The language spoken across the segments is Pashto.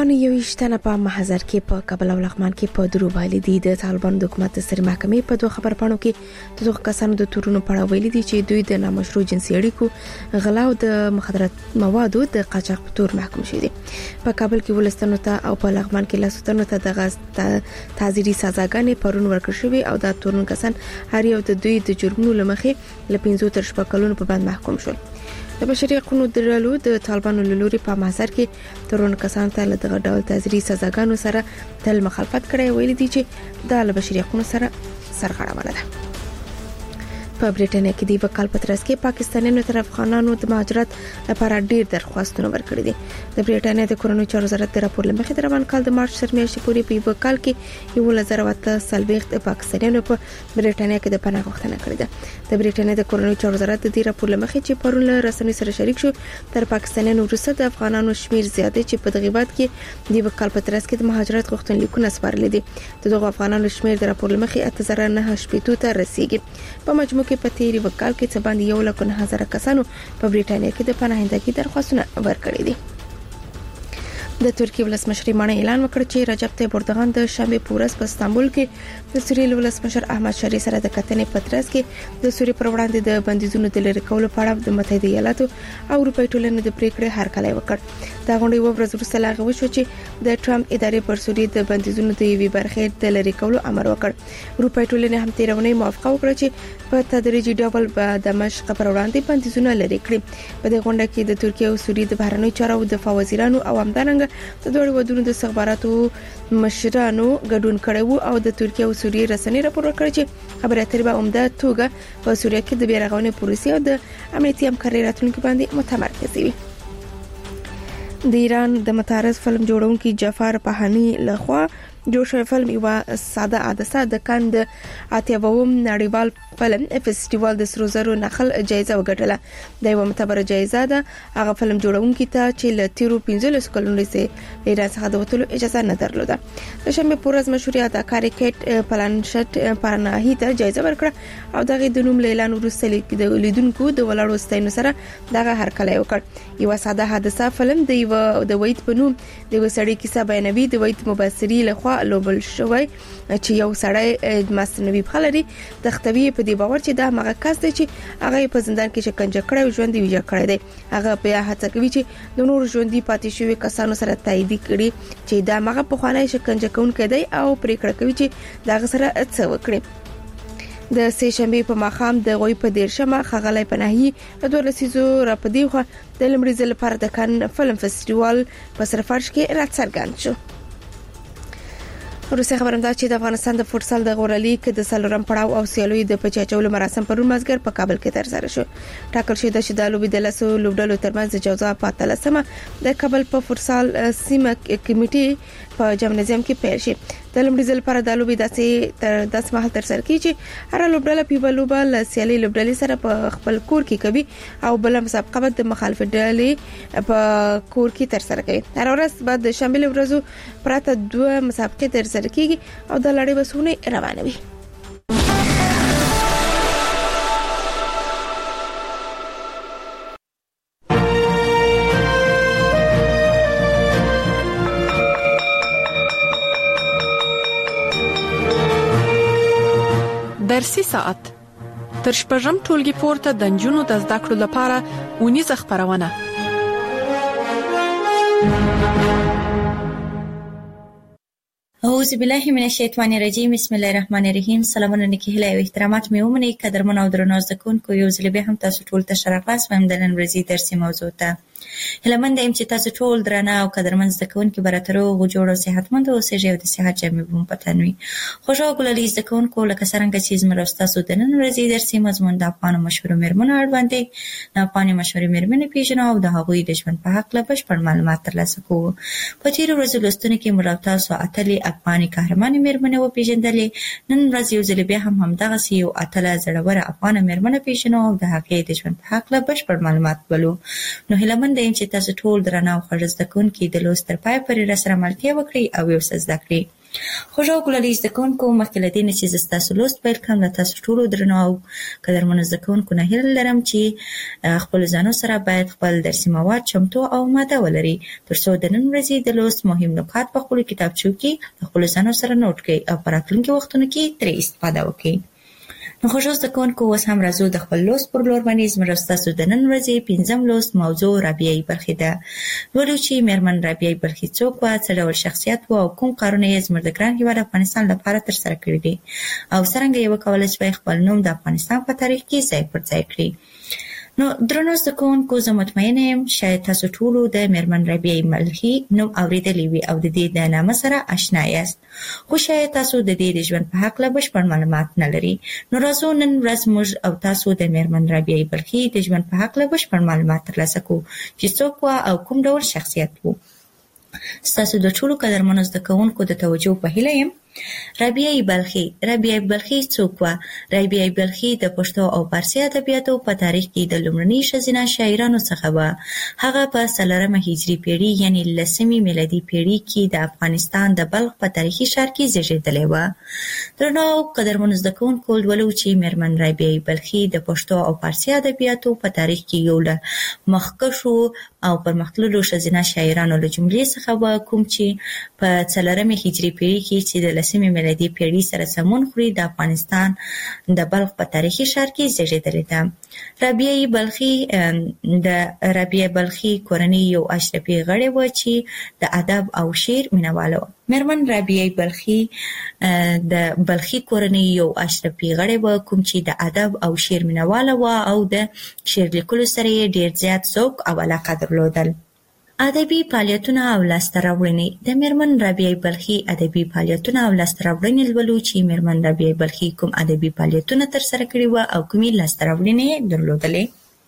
طالبانو 21 تنه په محضر کې په کابل او لغمان کې په درو ویلي دي. د طالبانو د حکومت سری محکمې په دوه خبرپاڼو کې د دوه کسانو د تورونو په اړه ویلي دي چې دوی د نامشروع جنسي اړیکو، غلا او د مخدرات موادو د قاچاق په تور محکوم شوي دي. په کابل کې ولستانو ته او په لغمان کې لاسوتنو ته د تعزیري سزاګانې پرون ورکړل شوې او د تورن کسان هر یو د دوی د جرمونو لمخې ل 15 تر 16 کلونو په بند محکوم شول. د بشري حقوقو درلو د طالبانو لوري په محضر کې ترون کسان ته له دغه ډول تعزیري سزاګانو سره تل مخالفت کړی، ویلي دي چې د بشري حقوقو سره سرغړونه ده. په بریټانیا کې د وکال پترس کې پاکستانیانو تر افغانانو د مهاجرت لپاره ډیر درخواستونه ورکړي دي. د بریټانیا د کورونو چارو وزارت د راپور لمخې د روان کال د مارچ تر میاشتې پورې په وکال کې 1040 پاکستانیانو په بریټانیا کې د پناه غوښتنه کړې ده. د بریټانیا د کورونو چارو وزارت د راپور لمخې چې پرون له رسنۍ سره شریک شو، تر پاکستانیانو وروسته د افغانانو شمیر زیات چې په دغه وخت کې د وکال پترس کې د مهاجرت غوښتنلیکونه سپارل دي. دغه افغانانو شمیر د راپور لمخې 8980 ته رسیدي. په مجموع کې په تیری وکال کې څه باندې 1,900 کسانو په بریټانیا کې د پناهندګۍ درخواستونه ورکړي دي. د ترکیه ولسمشر مانه اعلان وکړ چې رجب طیب اردوغان د شنبه په ورځ په استانبول کې د سوریې ولسمشر احمد شری سره د کتنې پترس کې د سوریې پر وړاندې د بندیزونو د لری کولو په اړه د متحده ایالاتو او اروپای ټولنې د پریکړې هرکلی وکړ. دا غونډه یو ورځ وروسته لاغه وشو چې د ټرمپ ادارې پر سوریې د بندیزونو د یوې برخې د لری کولو امر وکړ. اروپای ټولنې هم تیرونه موافقه وکړه چې په تدریجي ډول به د دمشق پر وړاندې بندیزونه لری کړي. په دې غونډه کې د ترکیه او سوریې د بهرنیو چارو د دفاع وزیرانو او همدارنګه د دوه ودونو د استخباراتو مشرانو ګډون کړو او د ترکیه او سوریې رسنۍ راپور ورکړ چې خبري اترې به عمده توګه په سوریه کې د بیرغونې پروسې او د امنیتي همکارۍ راتلونکو باندې متمرکز وي. د ایران د متعارض فلم جوړونکي جعفر پهانی لخوا جوړ شوی فلم یو ساده عدسه د کاند 80 نړیوال فلم فستیوال د سرو زرو نخل جایزه وګټله. د یو معتبره جایزه ده هغه فلم جوړونکي ته چې ل تیرو 15 کلونو سه ایران څخه د وټلو اجازه نه درلوده. د شنبه په ورځ مشهور اداکار کیټ پلانشټ پرناهی ته جایزه ورکړه او دغه د نوم اعلان وروسته لیدونکو د ولاړو ستاینو سره دغه هرکلی وکړ. یو ساده حادثه فلم د وید په نوم د وسړی کیسه بیانوي. د وید مبصری له لوبل شوی چې یو سړی مصنوعي بخلري د ختوی په دی باور چې دا مغه کس دی چې هغه په زندان کې شکنجه کړی او ژوند دی ویجا کړی دی. هغه بیا هڅه کوي چې د نور ژوندۍ پاتې شوی کسانو سره تایید کړي چې دا مغه په خوانای شکنجه کوونکی دی او پریکړه کوي چې دا سره څه وکړي. د سه شنبه په ماخام د غوي په 13 خغلې پناهي د 2 لسیزو را پدیخه د لمریزل لپاره د کان فلم فستیوال په سرفرش کې راڅرګند شو. روسي خبرنده چې د افغانستان د فوتسال د غورلي کې د سلورم پړاو او سیالوي د پچاچولو مراسم پرون مازګر په کابل کې ترسره شو. ټاکل شوی د شیدالو د لاسو لوبډلو ترمنځ د جوزا په 13مه د کابل په فوتسال سیمه کمیټې په جمنازیم کې پیل شي. د لمړي ځل پر د لوبي داسې 10 مهال ترسره کیږي. هر لوبډله په لوبه سیالي لوبډلې سره په خپل کور کې کوي او بل مسابقه د مخالف ډلې په کور کې ترسره کوي. هر ورځ بعد د شنبه ورځو پراته 2 مسابقې ترسره کیږي او د لړۍ بسونه روانوي. درسي ساعت تر شپږم ټولګي پورته د نجونو د زده کړو لپاره ونیزه خبرونه. اعوذ بالله من الشیطان الرجیم. بسم الله الرحمن الرحیم. سلامونه نیکی هیله او احترامات مې ومنئ قدرمن او درنو زده کوونکو. یو ځل بیا هم تاسو ټول ته شرافت وایم د نن ورځې درسي موضوع ته. هلمند ایم چې تاسو ټول درنه او قدرمن زده کوونکو براترو غوړ او صحتمند اوسئ او د صحت جامې بوم پتنوي. خوشاله ګلالي زده کوونکو لکه څنګه چې زموږ تاسو د نن ورځې درسي مضمون د افغان مشهور میرمنو اړوند د افغان مشهور میرمنې پیژنو او د هغوی د ژوند په حق له بشپړ معلومات ترلاسه کوو. په تیر ورځو لوستنه کې موږ تاسو اتلې افغاني قهرمان میرمنې و پیژندلې. نن ورځ یو ځل بیا هم همدغه یو اتله زړوره افغان میرمنې پیژنو او د هغې د ژوند په حق له بشپړ معلومات ولو. نو هلمند چې تاسو ټول درنه او خوږ زده کوونکي د لوست تر پای پورې راسره ملتیا وکړئ او یو څه زده کړئ. خوږو ګلالي زده کوونکو، مخکې له دې نه چې زه ستاسو لوست پیل کړم، له تاسو ټولو درنو او قدرمنو زده کوونکو نه هیله لرم چې خپلو ځانو سره باید خپل درسي مواد چمتو او ماده ولري، تر څو د نن ورځې د لوست مهم نکات په خپلو کتابچو کې خپلو ځانو سره نوټ کړئ او په راتلونکي وختونو کې ترې استفاده وکړئ. نو خوږو زده کوونکو، اوس هم راځو د خپل لوست پر لور باندې. زموږ ستاسو د نن ورځې 5م لوست موضوع رابعه بلخي ده. لولو چې میرمن رابعه بلخي څوک وه، څه ډول شخصیت و او کوم کارونه یې زموږ د ګران هېواد افغانستان لپاره ترسره کړي دي او څرنګه یې وکولی شوی خپل نوم د افغانستان په تاریخ کې ځای پر ځای کړي. نو درنو زده کوونکو، زه مطمئنه یم شاید تاسو ټولو د میرمن رابعه بلخي نوم اورېدلی وي او د دې د نامه سره آشنا یاست، خو شاید تاسو د دې د ژوند په هکله بشپړ معلومات نه لرئ. نو راځو نن ورځ موږ او تاسو د میرمن رابعه بلخي د ژوند په هکله بشپړ معلومات ترلاسه کړو چې څوک وه او کوم ډول شخصیت و. ستاسو د ټولو قدرمنو زده کوونکو د توجه په هیله یم. رابعه بلخي څوک وه؟ رابعه بلخي د پښتو او فارسي ادبیاتو په تاریخ کې د لومړني ښځینه شاعرانو څخه وه. هغه په 4مه هجري پیړۍ یعنې 10مې میلادي پیړۍ کې د افغانستان د بلخ په تاریخي ښار کې زیږېدلې وه. درنو قدرمنو زده کوونکو، لولو چې میرمن رابعه بلخي د پښتو او فارسي ادبیاتو په تاریخ کې یو له مخکښو او پرمختللو ښځینه شاعرانو له جملې څخه وه، کوم چې په 4مې هجري پیړۍ کې چې د 10مې میلادي پیړۍ سره سمون خوري د افغانستان د بلخ په تاریخي ښار کې زیږېدلې ده. رابعه بلخي کورنۍ یو اشرفي غړې وه چې د ادب او شعر مینهواله وه. میرمن رابعه بلخي د بلخي کورنۍ یو اشرفي غړې وه، کوم چې د ادب او شعر مینهواله وه او د شعر لیکلو سره یې ډېر زیات ذوق او علاقه درلودل. ادبي فعالیتونه او لاسته راوړنې. د میرمن رابعه بلخي ادبي فعالیتونه او لاسته راوړنې لولو چې میرمن رابعه بلخي کوم ادبي فعالیتونه ترسره کړي وه او کومې لاسته راوړنې یې درلودلې.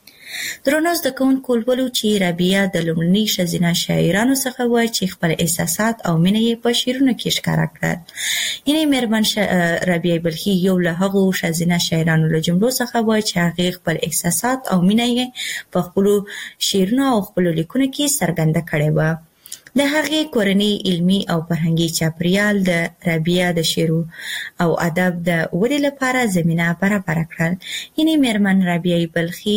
درنو زده کوونکو، لولو چې رابعه د لومړني ښځینه شاعرانو څخه وه چې خپل احساسات او مینه یې په شعرونو کې ښکاره کړل. یعنې میرمن رابعه بلخي یو له هغو ښځینه شاعرانو له جملو څخه وه چې هغې خپل احساسات او مینه یې په خپلو شعرونو او خپلو لیکنو کې څرګنده کړې وه. د هغې کورنۍ علمي او فرهنګي چاپېریال د رابعه د شعر او ادب د ودې لپاره زمینه برابره کړل. یعنې میرمن رابعه بلخي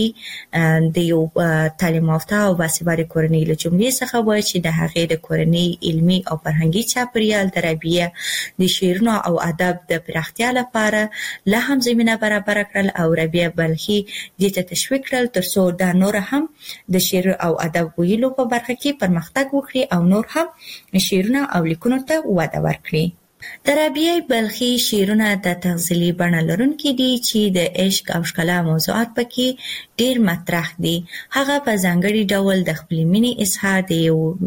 د یو تعلیم یافته او باسواده کورنۍ له جملې څخه وه چې د هغې د کورنۍ علمي او فرهنګي چاپېریال د رابعه د شعرونو او ادب د پراختیا لپاره لا هم زمینه برابره کړل او رابعه بلخي دې ته تشویق کړل تر څو دا نور هم د شعر او ادب ویلو په برخه کې پرمختګ وکړي او نور هم شعرونه او لیکنو ته وده ورکړي. د رابعه بلخي شعرونه د تغزلي بڼه لرونکي دي چې د عشق او ښکلا موضوعات پکې ډېر مطرح دي. هغه په ځانګړي ډول د خپلې مینې اظهار د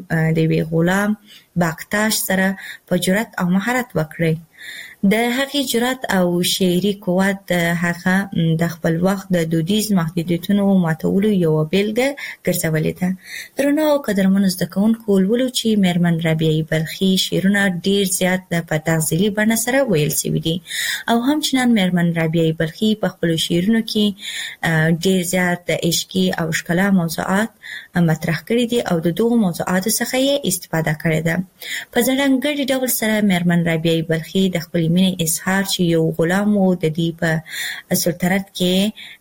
یوې غلام باکتاش سره په جرأت او مهارت وکړي. د هغې جرأت او شعري قوت هغه د خپل وخت د دودیز محدودیتونو ماتولو یوه بیلګه ګرځولې ده. درنو قدرمنو زده کوونکو، لولو چې میرمن رابعه بلخي شعرونه ډېر زیات په تغزلي بڼه سره ویل شوي دي او همچنان میرمن رابعه بلخي په خپلو شعرونو کې ډېر زیات د عشقي او ښکلا موضوعات مطرح کړي دي او د دغو موضوعاتو څخه یې استفاده کړې ده. په ځانګړي ډول سره میرمن رابعه بلخي د خپلې مینې اظهار چې یو غلام و، د دې په سلطنت کې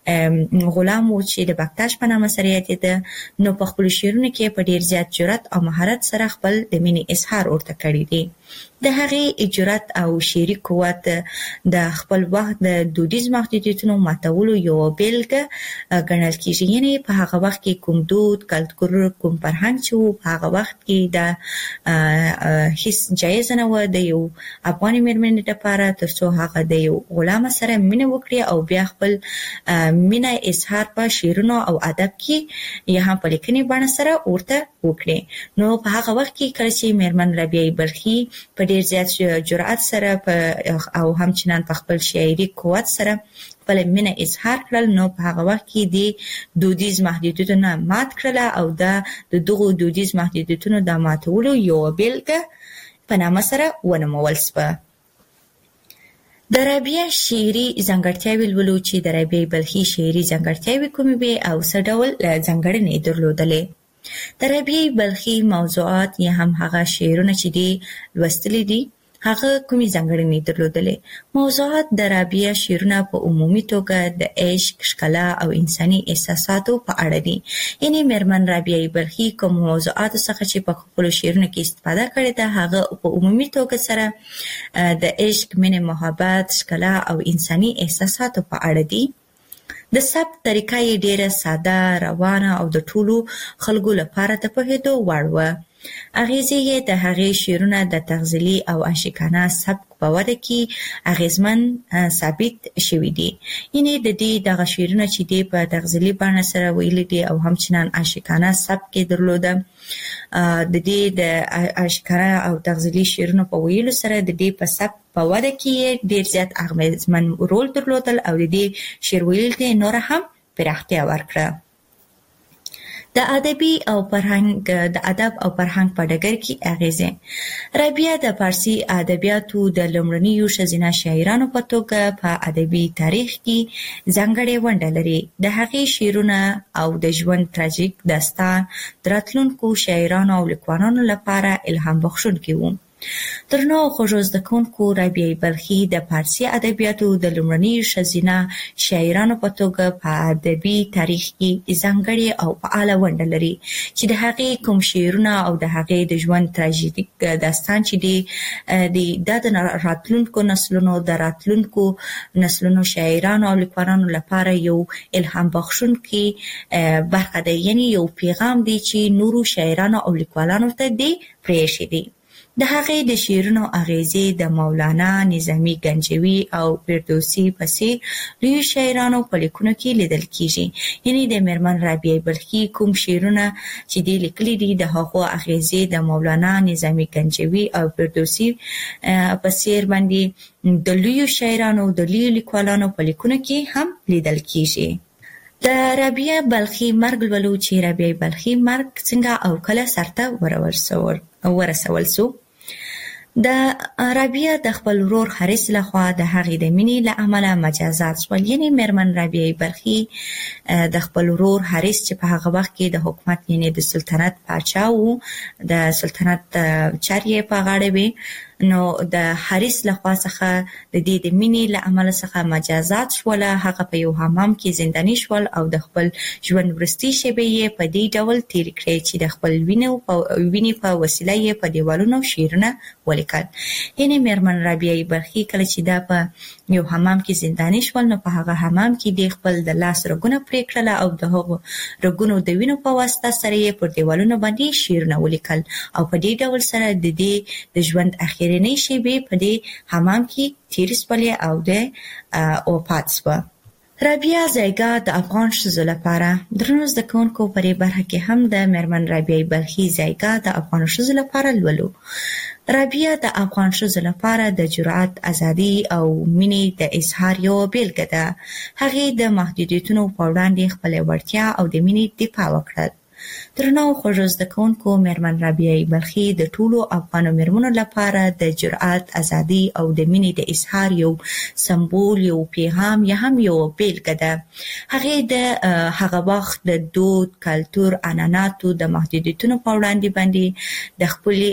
غلام و چې د باکتاش په نامه سره یادېده، نو په خپلو شعرونو کې په ډېر زیات جرأت او مهارت سره خپل د مینې اظهار ورته کړی دی. د هغې جرأت او شعري قوت د خپل وخت د دودیز محدودیتونو ماتولو یوه بیلګه ګڼل کېږي. یعنې په هغه وخت کې کوم دود، کلتور، کوم فرهنګ چې و، په هغه وخت کې دا هیڅ جایزه نه وه د یو افغاني مېرمنې لپاره تر څو هغه د یو غلامه سره مینه وکړي او بیا خپل مینه اظهار په شعرونو او ادب کې یا هم په لیکنې بڼه سره ورته وکړي. نو په هغه وخت کې کله چې میرمن رابعه بلخي په ډېر زیات جرأت سره او همچنان په خپل شاعري قوت سره خپل مینه اظهار کړل، نو په هغه وخت کې د دودیز محدودیتونه مات کړله او د دغو دودیز محدودیتونو د ماتولو یوه بیلګه په نامه سره ونومول شوه. د رابعه شعري ځانګړتیاوې لولو چې د رابعه بلخي شعري ځانګړتیاوې کومې وې او څه ډول ځانګړنې یې درلودلې. د رابعه بلخي موضوعات یا هم هغه شعرونه چې دي لوستلي دي، هغه کومې ځانګړنې درلودلې. موضوعات د رابعه شعرونه په عمومي توګه د عشق، ښکلا او انساني احساساتو په اړه دي. یعنې میرمن رابعه بلخي کوم موضوعاتو څخه چې په خپلو شعرونو کې استفاده کړې ده هغه په عمومي توګه سره د عشق، مینې، محبت، ښکلا او انساني احساساتو په اړه دي. د ثبت طریقه یې ډیره ساده، روانه او د ټولو خلکو لپاره د پوهېدو وړ وه. اغیزې یې د هغې شعرونه د تغزلي او عاشقانه سبک په وده کې اغیزمن ثابت شوي دي. یعنې د دې دغه شعرونه چې دی په تغزلي بڼه سره ویلي دي او همچنان عاشقانه سبک یې درلوده. د دې د عاشقانه او تغزلي شعرونو په ویلو سره د دې په سبک په وده کې ډیر زیات اغیزمن رول درلودل او د دې شعر ویل ته نور هم پراختیا ورکړه. د ادب او فرهنګ په ډګر کې اغیزې. رابعه د فارسي ادبیاتو د لومړنیو ښځینه شاعرانو په توګه په ادبي تاریخ کې ځانګړې ونډه لري. د هغې شعرونه او د ژوند تراژیک داستان د راتلونکو شاعرانو او لیکوالانو لپاره الهام بخښونکي وو. درنو او خوږو زده کوونکو، رابعه بلخي د فارسي ادبیاتو د لومړنیو ښځینه شاعرانو په توګه په ادبي تاریخ کې ځانګړې او فعاله ونډه لري چې د هغې کوم شعرونه او د هغې د ژوند تراژیک داستان چې دی دا د راتلونکو نسلونو شاعرانو او لیکوالانو لپاره یو الهام بخښونکی برخه ده. یعنې یو پیغام دی چې نورو شاعرانو او لیکوالانو ته دی پرېښی دی. د هغې د شعرونو اغیزې د مولانا، نظامي گنجوي او فردوسي په څېر لویو شاعرانو په لیکنو کې لیدل کېږي. یعنې د میرمن رابعه بلخي کوم شعرونه چې دی لیکلي دي د هغو اغیزې د مولانا، نظامي گنجوي او فردوسي په څېر باندې د لویو شاعرانو د لویو لیکوالانو په لیکنو کې هم لیدل کېږي. د رابعه بلخي مرګ لولو چې رابعه بلخي مرګ څنګه او کله سرته ورسول سو. د رابعه د خپل ورور حارث لخوا د هغې د مینې له امله مجازات شول. یعنې میرمن رابعه بلخي د خپل ورور حارث چې په هغه وخت کې د حکومت یعنې د سلطنت پاچا وو، د سلطنت چارې په غاړه وې، نو د حارث لخوا څخه د دې د مینې له امله څخه مجازات شول. هغه په یو حمام کې زنداني شول او د خپل ژوند وروستۍ شېبې یې په دې ډول تېرې کړې چې د خپل وینې په وسیله یې په دیوالونو شعرونه ولیکل. یعنې میرمن رابعه بلخي کله چې دا په یو حمام کې زنداني شول نو په هغه حمام کې د خپل د لاس رګونه پرې کړل او د هغو رګونو د وینو په واسطه سره یې پر دیوالونو باندې شعرونه ولیکل او په دې ډول سره د دې د ژوند اخرنۍ شېبې په دې حمام کې تېرې شولې او د وفات شوه. رابعه ځایګاه د افغان ښځو لپاره. درنو زده کوونکو، په دې برخه کې هم د میرمن رابعه بلخي ځایګاه د افغان ښځو لپاره لولو. رابعه د افغان ښځو لپاره د جرأت، ازادۍ او مینې د اظهار یوه بیلګه ده. هغې د محدودیتونو په وړاندې خپله وړتیا او د مینې دفاع وکړل. درنو او خوږو زده کوونکو، میرمن رابعه بلخي د ټولو افغانو میرمنو لپاره د جرأت، ازادۍ او د مینې د اظهار یو سمبول، یو پیغام یا هم یو بیلګه ده. هغې د هغه وخت د دود، کلتور، عنعناتو د محدودیتونو په وړاندې باندې د خپلې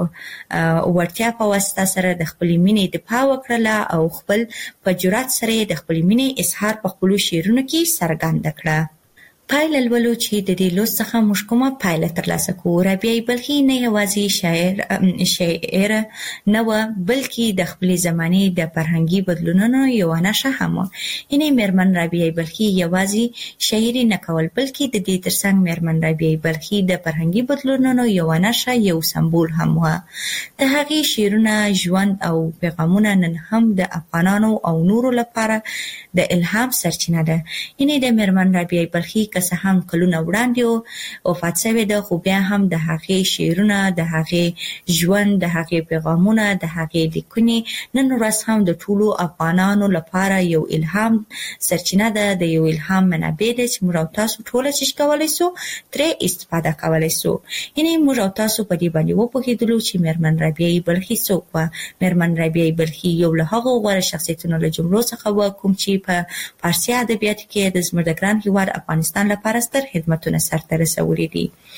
وړتیا په واسطه سره د خپلې مینې دفاع وکړله او خپل په جرأت سره د خپلې مینې اظهار په خپلو شعرونو کې څرګنده کړه. پایله لولو چې د دې لوست څخه موږ کومه پایله ترلاسه کوو. رابعه بلخي نه یوازې شاعر نه وه، بلکې د خپلې زمانې د فرهنګي بدلونونو یوه نښه هم وه. یعنې میرمن رابعه بلخي یوازې شاعري نه کول، بلکې د دې ترڅنګ میرمن رابعه بلخي د فرهنګي بدلونونو یوه نښه، یو سمبول هم وه. د هغې شعرونه، ژوند او پیغامونه نن هم د افغانانو او نورو لپاره د الهام سرچینه ده. یعنې د میرمن رابعه بلخي که څه هم کلونه وړاندې وفات شوې ده، خو بیا هم د هغې شعرونه، د هغې ژوند، د هغې پیغامونه، د هغې لیکنې نن ورځ هم د ټولو افغانانو لپاره یو الهام سرچینه ده، د یو الهام منابع ده چې موږ او تاسو ټوله چې کولی سو ترې استفاده کولی سو. یعنې موږ او تاسو په دې باندې وپوهېدلو چې میرمن رابعه بلخي څوک وه. میرمن رابعه بلخي یو له هغو غوره شخصیتونو له جملو څخه وه کوم چې په فارسي ادبیاتو کې د زموږ د ګران هېواد افغانستان لپاره ستر خدمتونه سرته رسولي دي.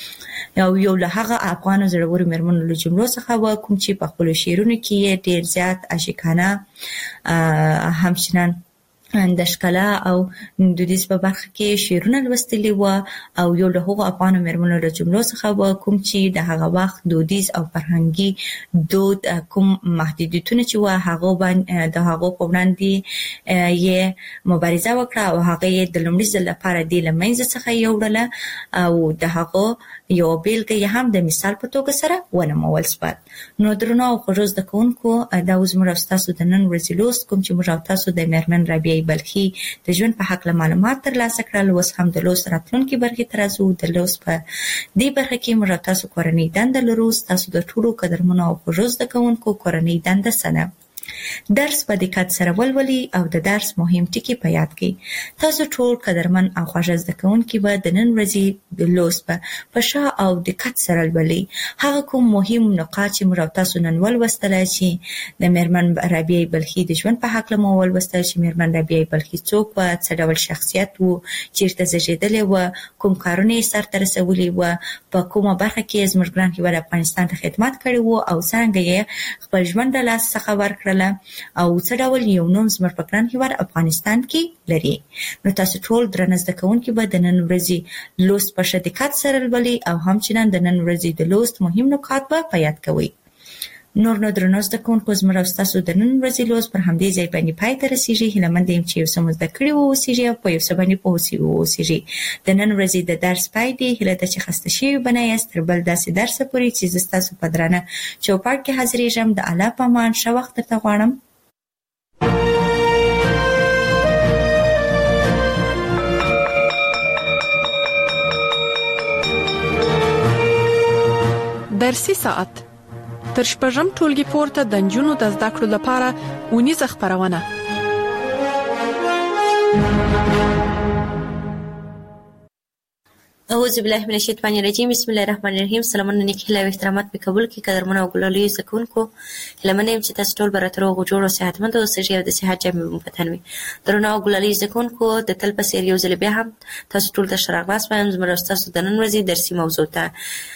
یو له هغه افغان زړورو مېرمنو له جملو څخه و کوم چې په خپل شعرونو کې ډیر زیات عاشقانه همچنان د ښکلا او دودیز په برخه کې شعرونه لوستلي و او یو له هغو افغان مېرمنو له جملو څخه و کوم چې د هغه وخت دودیز او فرهنګي دود کوم محدودیتونه چې و هغه باندې د هغه په وړاندې یې مبارزه وکړه او هغه یې د لومړي ځل لپاره د لمنځه څخه یوړله او د هغه یو بیلګه یې هم د مثال په توګه سره ونمول شوه. نو درنو او خوږو زده کوونکو دا اوس موږ ستاسو د نن ورځې لوست کوم چې موږ تاسو د مېرمن رابعه بلخي د ژوند په حق معلومات ترلاسه کړل. اوس هم د لوست راتلونکي برخې ته راځو. د لوست په دې برخه کې موږ تاسو کورنۍ دنده لرو. تاسو د ټولو قدرمنو او خوږو زده کوونکو کورنۍ دنده سنه درس په دقت سره ولولئ او د درس مهم ټکي په یاد کړئ. تاسو ټول قدرمن او خوږ زده کوونکي به د نن ورځې د لوست په ښه او دقت سره ولولئ. هغه کوم مهم نقاط چې موږ تاسو نن ولوستل چې د مېرمن رابعه بلخي د ژوند په حق مو ولوستل چې مېرمن رابعه بلخي څوک و، څه ډول شخصیت و، چیرته زیږېدلې و، کوم کارونه یې سرته رسولي و، په کومه برخه کې زموږ ګران هېواد افغانستان ته خدمت کړی و او څنګه یې خپل ژوند له لاسه څخه ورکړل او څه ډول یو نوم زموږ په ګران هېواد افغانستان کې لري. نو تاسو ټول درنه زده کوونکي به د نن ورځې لوست په ښه دقت سره لولئ او همچنان د نن ورځې د لوست مهم نکات به په یاد کوئ. نور نو درنو زده کوونکو زموږ او ستاسو د نن ورځې لوست پر همدې ځای باندې پای ته رسیږي. هیله مند یم چې یو څه مو زده کړي واوسیږي او په یو څه باندې پوه واوسیږي. د نن ورځې د درس پای دی. هیله ده چې خسته شوي به نه یاست. تر بل داسې درسه پورې چې زه ستاسو په درانه چوپړ کې حاضرېږم. د الله په امان ښه وخت درته غواړم. درسي ساعت تر شپږم ټولګي پورته د نجونو د زده کړو لپاره اونیزه خپرونه. اعوذ بالله من الشیطان الرجیم. بسم الله الرحمن الرحیم. سلامونه نیک هیله او احترامات په قبول کې قدرمنو او ګلالي زکونکو. هلمنه يم چې تاسو ټول براتر او جوړ او صحتمند اوسئ او د صحت جامع مفتنوي. درنو او ګلالي زکونکو د تل په سیر یو ځل بیا هم تاسو ټول ته شراغاس وایم. زموږ تاسو د نن ورځې درسي موضوع ته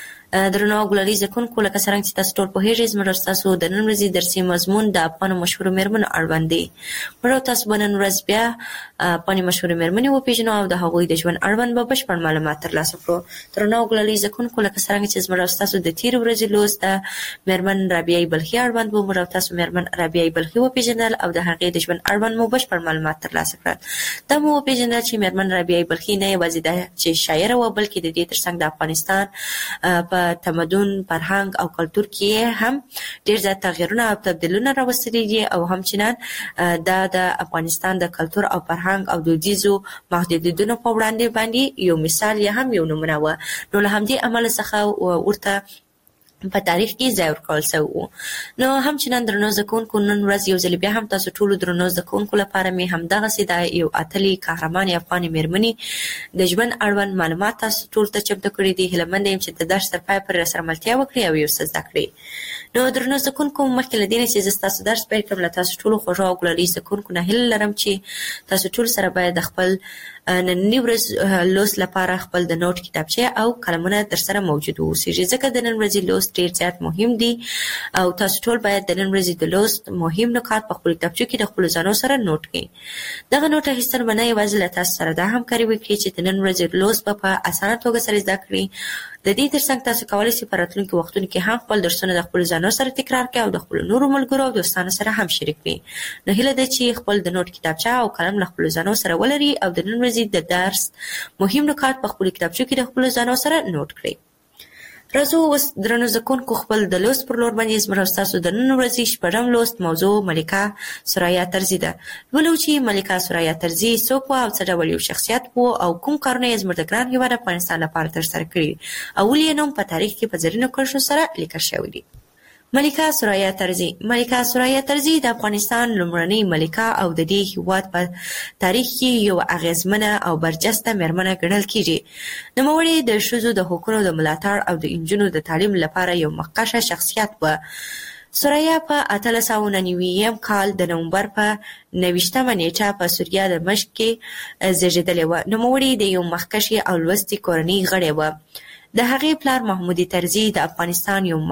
درنو او ګلالي زکونکو لکه څنګه چې تاسو ټول پوهیږئ زموږ تاسو د نن ورځې درسي مضمون د افغان مشهور مېرمنو اړوند دی. موږ تاسو به نن ورځ بیا افغان مشهور مېرمنې وپېژنو او د هغوی د ژوند اړوند به بشپړ معلومات ترلاسه کړو. درنو او ګلالي زکونکو لکه څنګه چې زموږ تاسو د تیر ورځې لوست د مېرمن رابعه بلخي اړوند به موږ تاسو مېرمن رابعه بلخي وپېژندل او د هغې د ژوند اړوند مو بشپړ معلومات ترلاسه کړل. دا مو وپېژندل چې مېرمن رابعه بلخي نه یوازې ده چې شاعره وه بلکې د دې ترڅنګ د افغانستان په تمدن، فرهنګ او کلتور کې هم ډېر زیات تغیرونه او تبدیلونه راوستلي دي او همچنان دا د افغانستان د کلتور او فرهنګ او دودیزو محدودیتونو په وړاندې باندې یو مثال یا هم یو نمونه وه. نو له همدې امله څخه ورته په تاریخ کې ځای ورکول شوی و. نو همچنان درنو زده کوونکو نن ورځ یو ځل بیا هم تاسو ټولو درنو زده کوونکو لپاره مې همدغسې د یو اتلې قهرمانې افغانې مېرمنې د ژوند اړوند معلومات تاسو ټولو ته چمتو کړي دي. هیله منده یم چې د درس تر پایه پورې راسره ملتیا وکړئ او یو څه زده کړئ. نو درنو زده کوونکو مخکې له دې نه چې زه ستاسو درس پیل کړم له تاسو ټولو خوږو او ګلالي زده کوونکو نه هیله لرم چې تاسو ټول سره باید د خپل ننني ورځ لوست لپاره خپل د نوټ کتابچه او قلمونه درسره موجود واوسیږي ځکه د نن ورځې لوست ډېر زیات مهم دي او تاسو ټول باید د نن ورځې د لوست مهم نکات په خپلو کتابچو کې د خپلو ځانو سره نوټ کړئ. دغه نوټ اخیستل به نه یوازې له تاسو سره دا همکاري وکړي چې د نن ورځې لوست به په اسانه توګه سره زده کړئ. د دې ترڅنګ تاسو کولی شئ په راتلونکي وختونو کې هم خپل درسونه د خپلو ځانو سره تکرار کړئ او د خپلو نورو ملګرو او دوستانو سره هم شریک کړئ. نو هیله ده چې خپل د نوټ کتابچه او قلم له خپلو ځانو سره ولرئ او د نن ورځې د درس مهم نکات په خپلو کتابچو کې د خپلو ځانو سره نوټ کړئ. راځو اوس درنو زده کوونکو خپل د لوست پر لور باندې زموږ ستاسو د نن ورځې شپږم لوست موضوع ملکه ثریا طرزي ده. ولو چې ملکه ثریا طرزي څوک وه او څه ډول یو شخصیت و او کوم کارونه یې زموږ د ګران هېواد افغانستان لپاره ترسره کړي او ولې یې نوم په تاریخ کې په زرینو کرښو سره لیکل شوی دی. ملکه ثریا طرزي. ملکه ثریا طرزي د افغانستان لومړنۍ ملکه او د دې هېواد په تاریخ کې یو اغیزمنه او برجسته مېرمنه ګڼل کېږي. نوموړې د ښځو د حقونو د ملاتړ او د نجونو د تعلیم لپاره یو مخکښه شخصیت وه. ثریا په 1899 کال د نومبر په 29مه نیټه په سوریه د دمشق کې زیږېدلې وه. نوموړې د یو مخکښې او لوستې کورنۍ غړې وه. د هغې پلار محمودي طرزي د افغانستان یو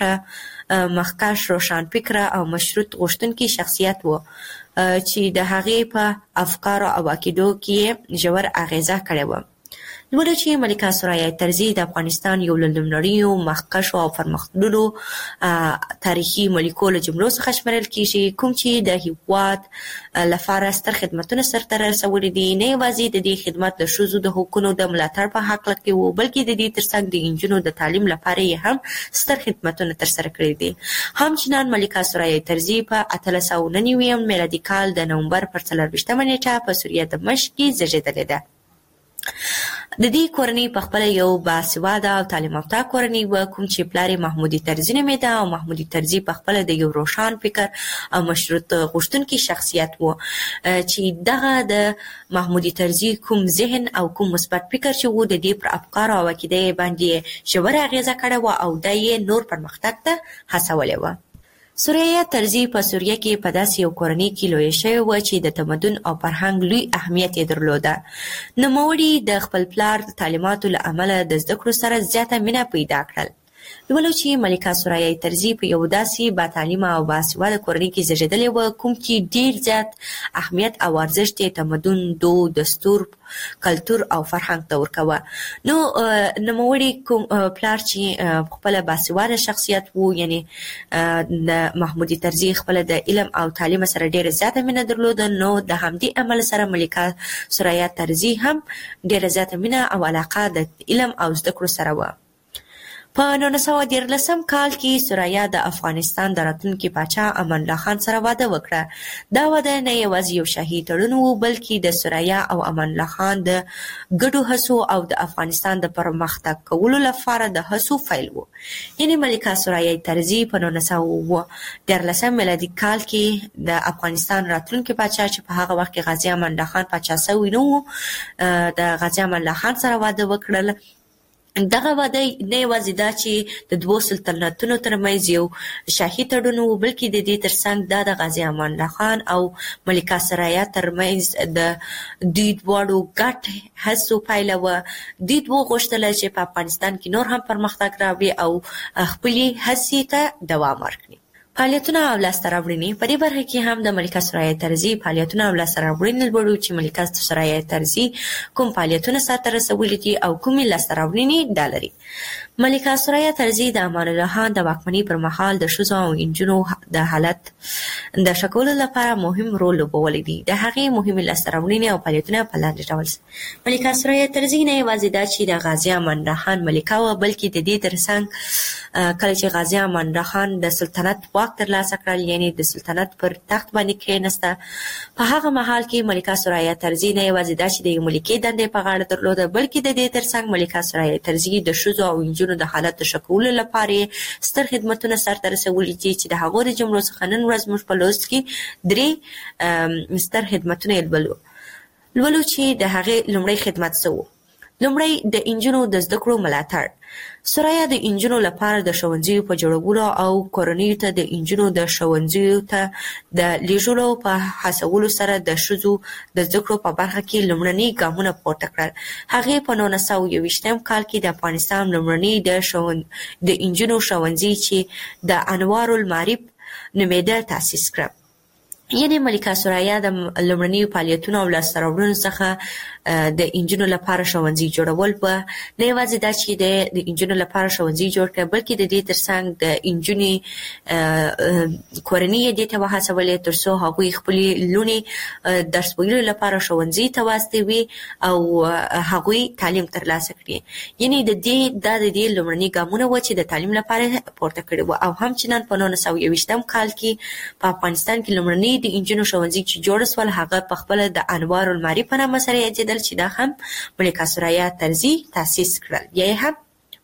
مخکښ روښانفکره او مشروط غوښتونکی شخصیت و چې د هغې په افکارو او عقیدو کې ژور اغیزه کړې وه. لولو چې ملکه ثریا طرزي د افغانستان یو له لومړنیو مخکښو او پرمختللو تاریخي ملکو له جملو څخه شمېرل کیږي، کوم چې د هېواد لپاره ستر خدمتونه سرته رسولي دي. نه یوازې د دې خدمت د ښځو د حقونو د ملاتړ په هکله کې و، بلکې د دې ترڅنګ د نجونو د تعلیم لپاره یې هم ستر خدمتونه ترسره کړي دي. همچنان ملکه ثریا طرزي په 1899 میلادي کال د نومبر پر 24مه نیټه په سوریه دمشق کې زیږېدلې ده. د دې کورنۍ په خپله یو باسواده او تعلیم یافته کورنۍ وه، کوم چې پلار یې محمودي طرزي نومېده او محمودي طرزي په خپله د یو روښان فکر او مشروط غوښتونکي شخصیت و چې دغه د محمودي طرزي کوم ذهن او کوم مثبت فکر چې و د دې پر افکارو او عقیده یې باندې ژوره اغېزه کړې وه او دا یې نور پرمختګ ته هڅولی وه. ثریا طرزي په سوریه کې په داسې یو کورنۍ کې لویه شوې وه چې د تمدن او فرهنګ لوی اهمیت یې درلوده. نوموړي د خپل پلار د تعلیماتو له امله د زده کړو سره زیاته مینه پیدا کړل. لولو چې ملکه ثریا طرزي په یو داسې با تعلیمه او باسواده کورنۍ کې زیږېدلې وه، کوم چې ډېر زیات اهمیت او ارزښت یې تمدن، دود، دستور، کلتور او فرهنګ ته ورکوه. نو نوموړي کوم پلار چې خپله باسواده شخصیت و، یعنی د محمودي طرزي خپله د علم او تعلیم سره ډېره زیاته مینه درلوده، نو د همدې عمل سره ملکه ثریا طرزي هم ډېره زیاته مینه او علاقه د علم او زده کړو سره وه. په 1913 کال کې ثریا د افغانستان د راتلونکي پاچا امان الله خان سره واده وکړه. دا واده نه یوازې یو شاهي تړون و، بلکې د ثریا او امان الله خان د ګډو هڅو او د افغانستان د پرمختګ کولو لپاره د هڅو پیل و. یعنی ملکه ثریا طرزي په 1913 میلادي کال کې د افغانستان راتلونکي پاچا چې په هغه وخت کې غازي امان الله خان پاچا شوی نه و، د غازي امان الله خان سره واده وکړل. دغه واده نه یوازې دا چې د دوو سلطنتونو ترمنځ یو شاهي تړون و، بلکې د دې ترڅنګ دا د غازي امان الله خان او ملکه ثریا ترمنځ د دوی دواړو ګډ هڅو پایله وه. دوی دوی غوښتل چې په افغانستان کې نور هم پرمختګ راوړي او خپلې هڅې ته دوام ورکړي. فعالیتونه او لاسته راوړنې په دې برخه کې هم د ملکه ثریا طرزي فعالیتونه او لاسته راوړنې لولو چې ملکه ثریا طرزي کوم فعالیتونه سرته رسولي دي او کومې لاسته راوړنې دا لري. ملکه ثریا طرزي د امان الله خان د واکمنۍ پر مهال د ښځو او نجونو د حالت د ښه کولو لپاره مهم رول لوبولی دی. د هغې مهمې لاسته راوړنې او فعالیتونه په لاندې ډول ملکه ثریا طرزي نه یوازې دا چې د غازي امان الله خان ملکه وه، بلکې د دې ترڅنګ کله چې غازي امان الله خان د سلطنت واک ترلاسه کړل، یعنی د سلطنت پر تخت باندې کېناسته، په هغه مهال کې ملکه ثریا طرزي نه یوازې دا چې د یو ملکې دندې په غاړه درلوده، بلکې د دې ترڅنګ ملکه ثریا طرزي د ښځو او نجونو د حالت د ښه کولو لپاره ستر خدمتونه سرته رسولي دي چې د هغو د جملو څخه نن ورځ موږ په لوست کې 3 ستر خدمتونه یې لولو چې د هغې لومړی خدمت څه و؟ لومړی د نجونو د زده کړو ملاتړ. ثریا د نجونو لپاره د ښوونځیو په جوړولو او کورنیو ته د نجونو د ښوونځیو ته د لیږلو په هڅولو سره د ښځو د زده کړو په برخه کې لومړني ګامونه پورته کړل. هغې په 1921 کال کې د افغانستان لومړني د نجونو ښوونځي چې د انوار المعارف نومېده تاسیس کړه. یعنی ملکه ثریا د لومړنیو فعالیتونو او لاسته راوړنو څخه د نجونو لپاره ښوونځي جوړول په نه یوازې دا چې د نجونو لپاره ښوونځي جوړ کړه، بلکې د دې ترڅنګ د نجونې کورنۍ یې دې ته وهڅولې تر څو هغوی خپلې لوڼې درس ویلو لپاره ښوونځي ته واستوي او هغوی تعلیم ترلاسه کړي. یعنی دا د دې لومړني ګامونه وو چې د تعلیم لپاره پورته کړي وو. او همچنان په 1921 کال کې په افغانستان کې لومړني د نجونو ښوونځي چې جوړ سول هغه په خپله د انوار المعارف په نامه سره یادېدل چې دا هم ملکه ثریا طرزي تاسیس کړل یا یې هم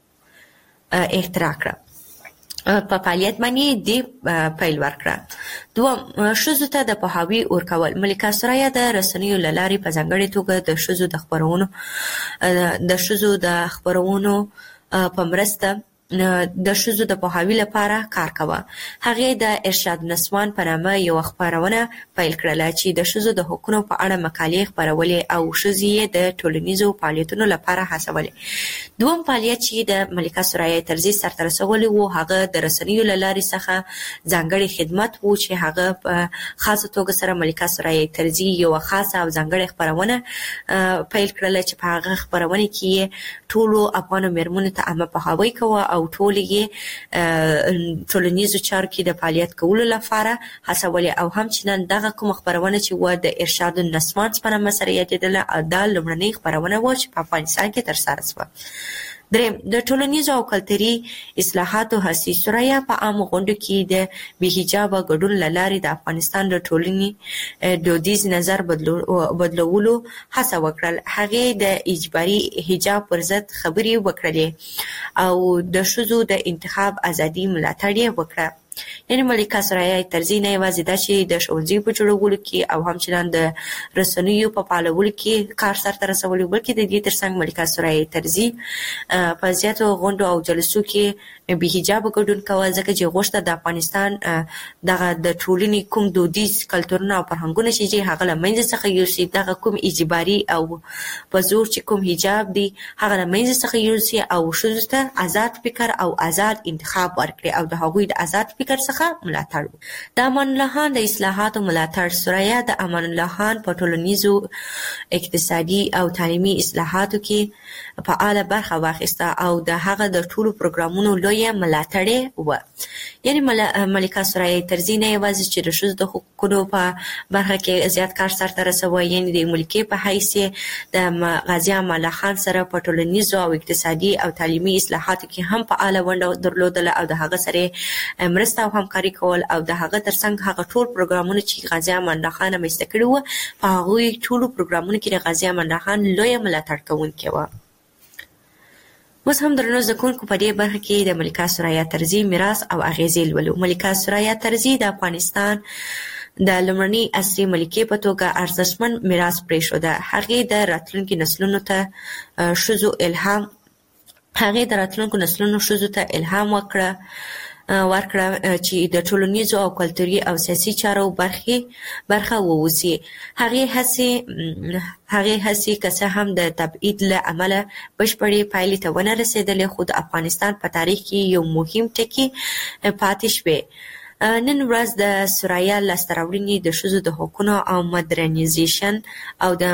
اختراع کړه. په فعالیت باندې دې پیل ورکړه. دوم، ښځو ته د پوهاوي ورکول. ملکه ثریا د رسنیو له لارې په ځانګړې توګه د ښځو د خپرونو په مرسته د ښځو د پوهاوي لپاره کار کاوه. هغې د ارشاد نسوان په نامه یوه خپرونه پیل کړله چې د ښځو د حقونو په اړه مقالې خپرولې او ښځې یې د ټولنیزو فعالیتونو لپاره هڅولې. دوم فعالیت چې د ملکه ثریا طرزي سرته رسولی و هغه د رسنیو له لارې څخه ځانګړی خدمت و چې هغه په خاصه توګه سره ملکه ثریا طرزي یوه خاصه او ځانګړې خپرونه پیل کړله چې په هغه خپرونه کې ټولو افغانو مېرمنو ته عامه پوهاوی کوه او ټولې یې ټولنیزو چارو کې د فعالیت کولو لپاره هڅولې او همچنان دغه کومه خپرونه چې و د ارشاد النسوان په نامه سره یادېدله دا لومړنۍ خپرونه وه چې په افغانستان کې ترسره شوه. دریم د ټولنیزو او کلتوري اصلاحاتو هڅې. ثریا په عامو غونډو کې د بې حجابه ګډون له لارې د افغانستان د ټولنې دودیز نظر بدلولو هڅه وکړل. هغې د اجباري حجاب پر ضد خبرې وکړلې او د ښځو د انتخاب ازادي ملاتړ یې وکړه. یعنی ملکه ثریا طرزي نه یوازې دا چې د ښوونځیو په جوړولو کې او همچنان د رسنیو په فعالولو کې کار سرته رسولی، بلکې د دې ترڅنګ ملکه ثریا طرزي په زیاتو غونډو او جلسو کې بې حجابه ګډون کوه، ځکه چې غوښته د افغانستان دغه د ټولنې کوم دودیز کلتورونه او فرهنګونه چې هغه له منځه څخه یوسي، دغه کوم اجباري او په زور چې کوم حجاب دی هغه له منځه څخه یوسي او ښځو ته آزاد فکر او آزاد انتخاب ورکړي او د هغوی د آزاد فکر څخه ملاتړ. د امان الله خان د اصلاحاتو ملاتړ. ثریا د امان الله خان په ټولنیزو، اقتصادي او تعلیمي اصلاحاتو کې فعاله برخه واخیسته او د هغه د ټولو پروګرامونو لویه ملاتړې وه. یعنی ملکه ثریا طرزي نه یوازې چې د ښځو د حقوقو په برخه کې زیات کار سرته رسوه، یعنی د ملکې په حیث د غازي امان الله خان سره په ټولنیزو او اقتصادي او تعلیمي اصلاحاتو کې هم فعاله ونډه درلودله او د هغه سره مرسته او همکاري کول او د هغه ترڅنګ هغه ټول پروګرامونه چې غازي امان الله خان رامنځته کړي وو په هغوی ټولو پروګرامونو کې د غازي امان الله خان لویه ملاتړ کوونکې وه. اوس هم درنو زده کوونکو په دې برخه کې د ملکه ثریا طرزي میراث او اغیزې لولو. ملکه ثریا طرزي د افغانستان د لومړنۍ عصري ملکې په توګه ارزښتمن میراث پرېښوده. هغې د راتلونکو نسلونو ته الهام ورکړه چې د ټولنیزو او کلتوري او سیاسي چارو برخه ووسی. هغې هڅې که څه هم د تبعید له امله بشپړې پایلې ته ونه رسېدلې، خو د افغانستان په تاریخ کې یو مهم ټکی پاتې شوی. نن ورځ د ثریا لاسته راوړنې د ښځو د حقونو او مدرنیزیشن او د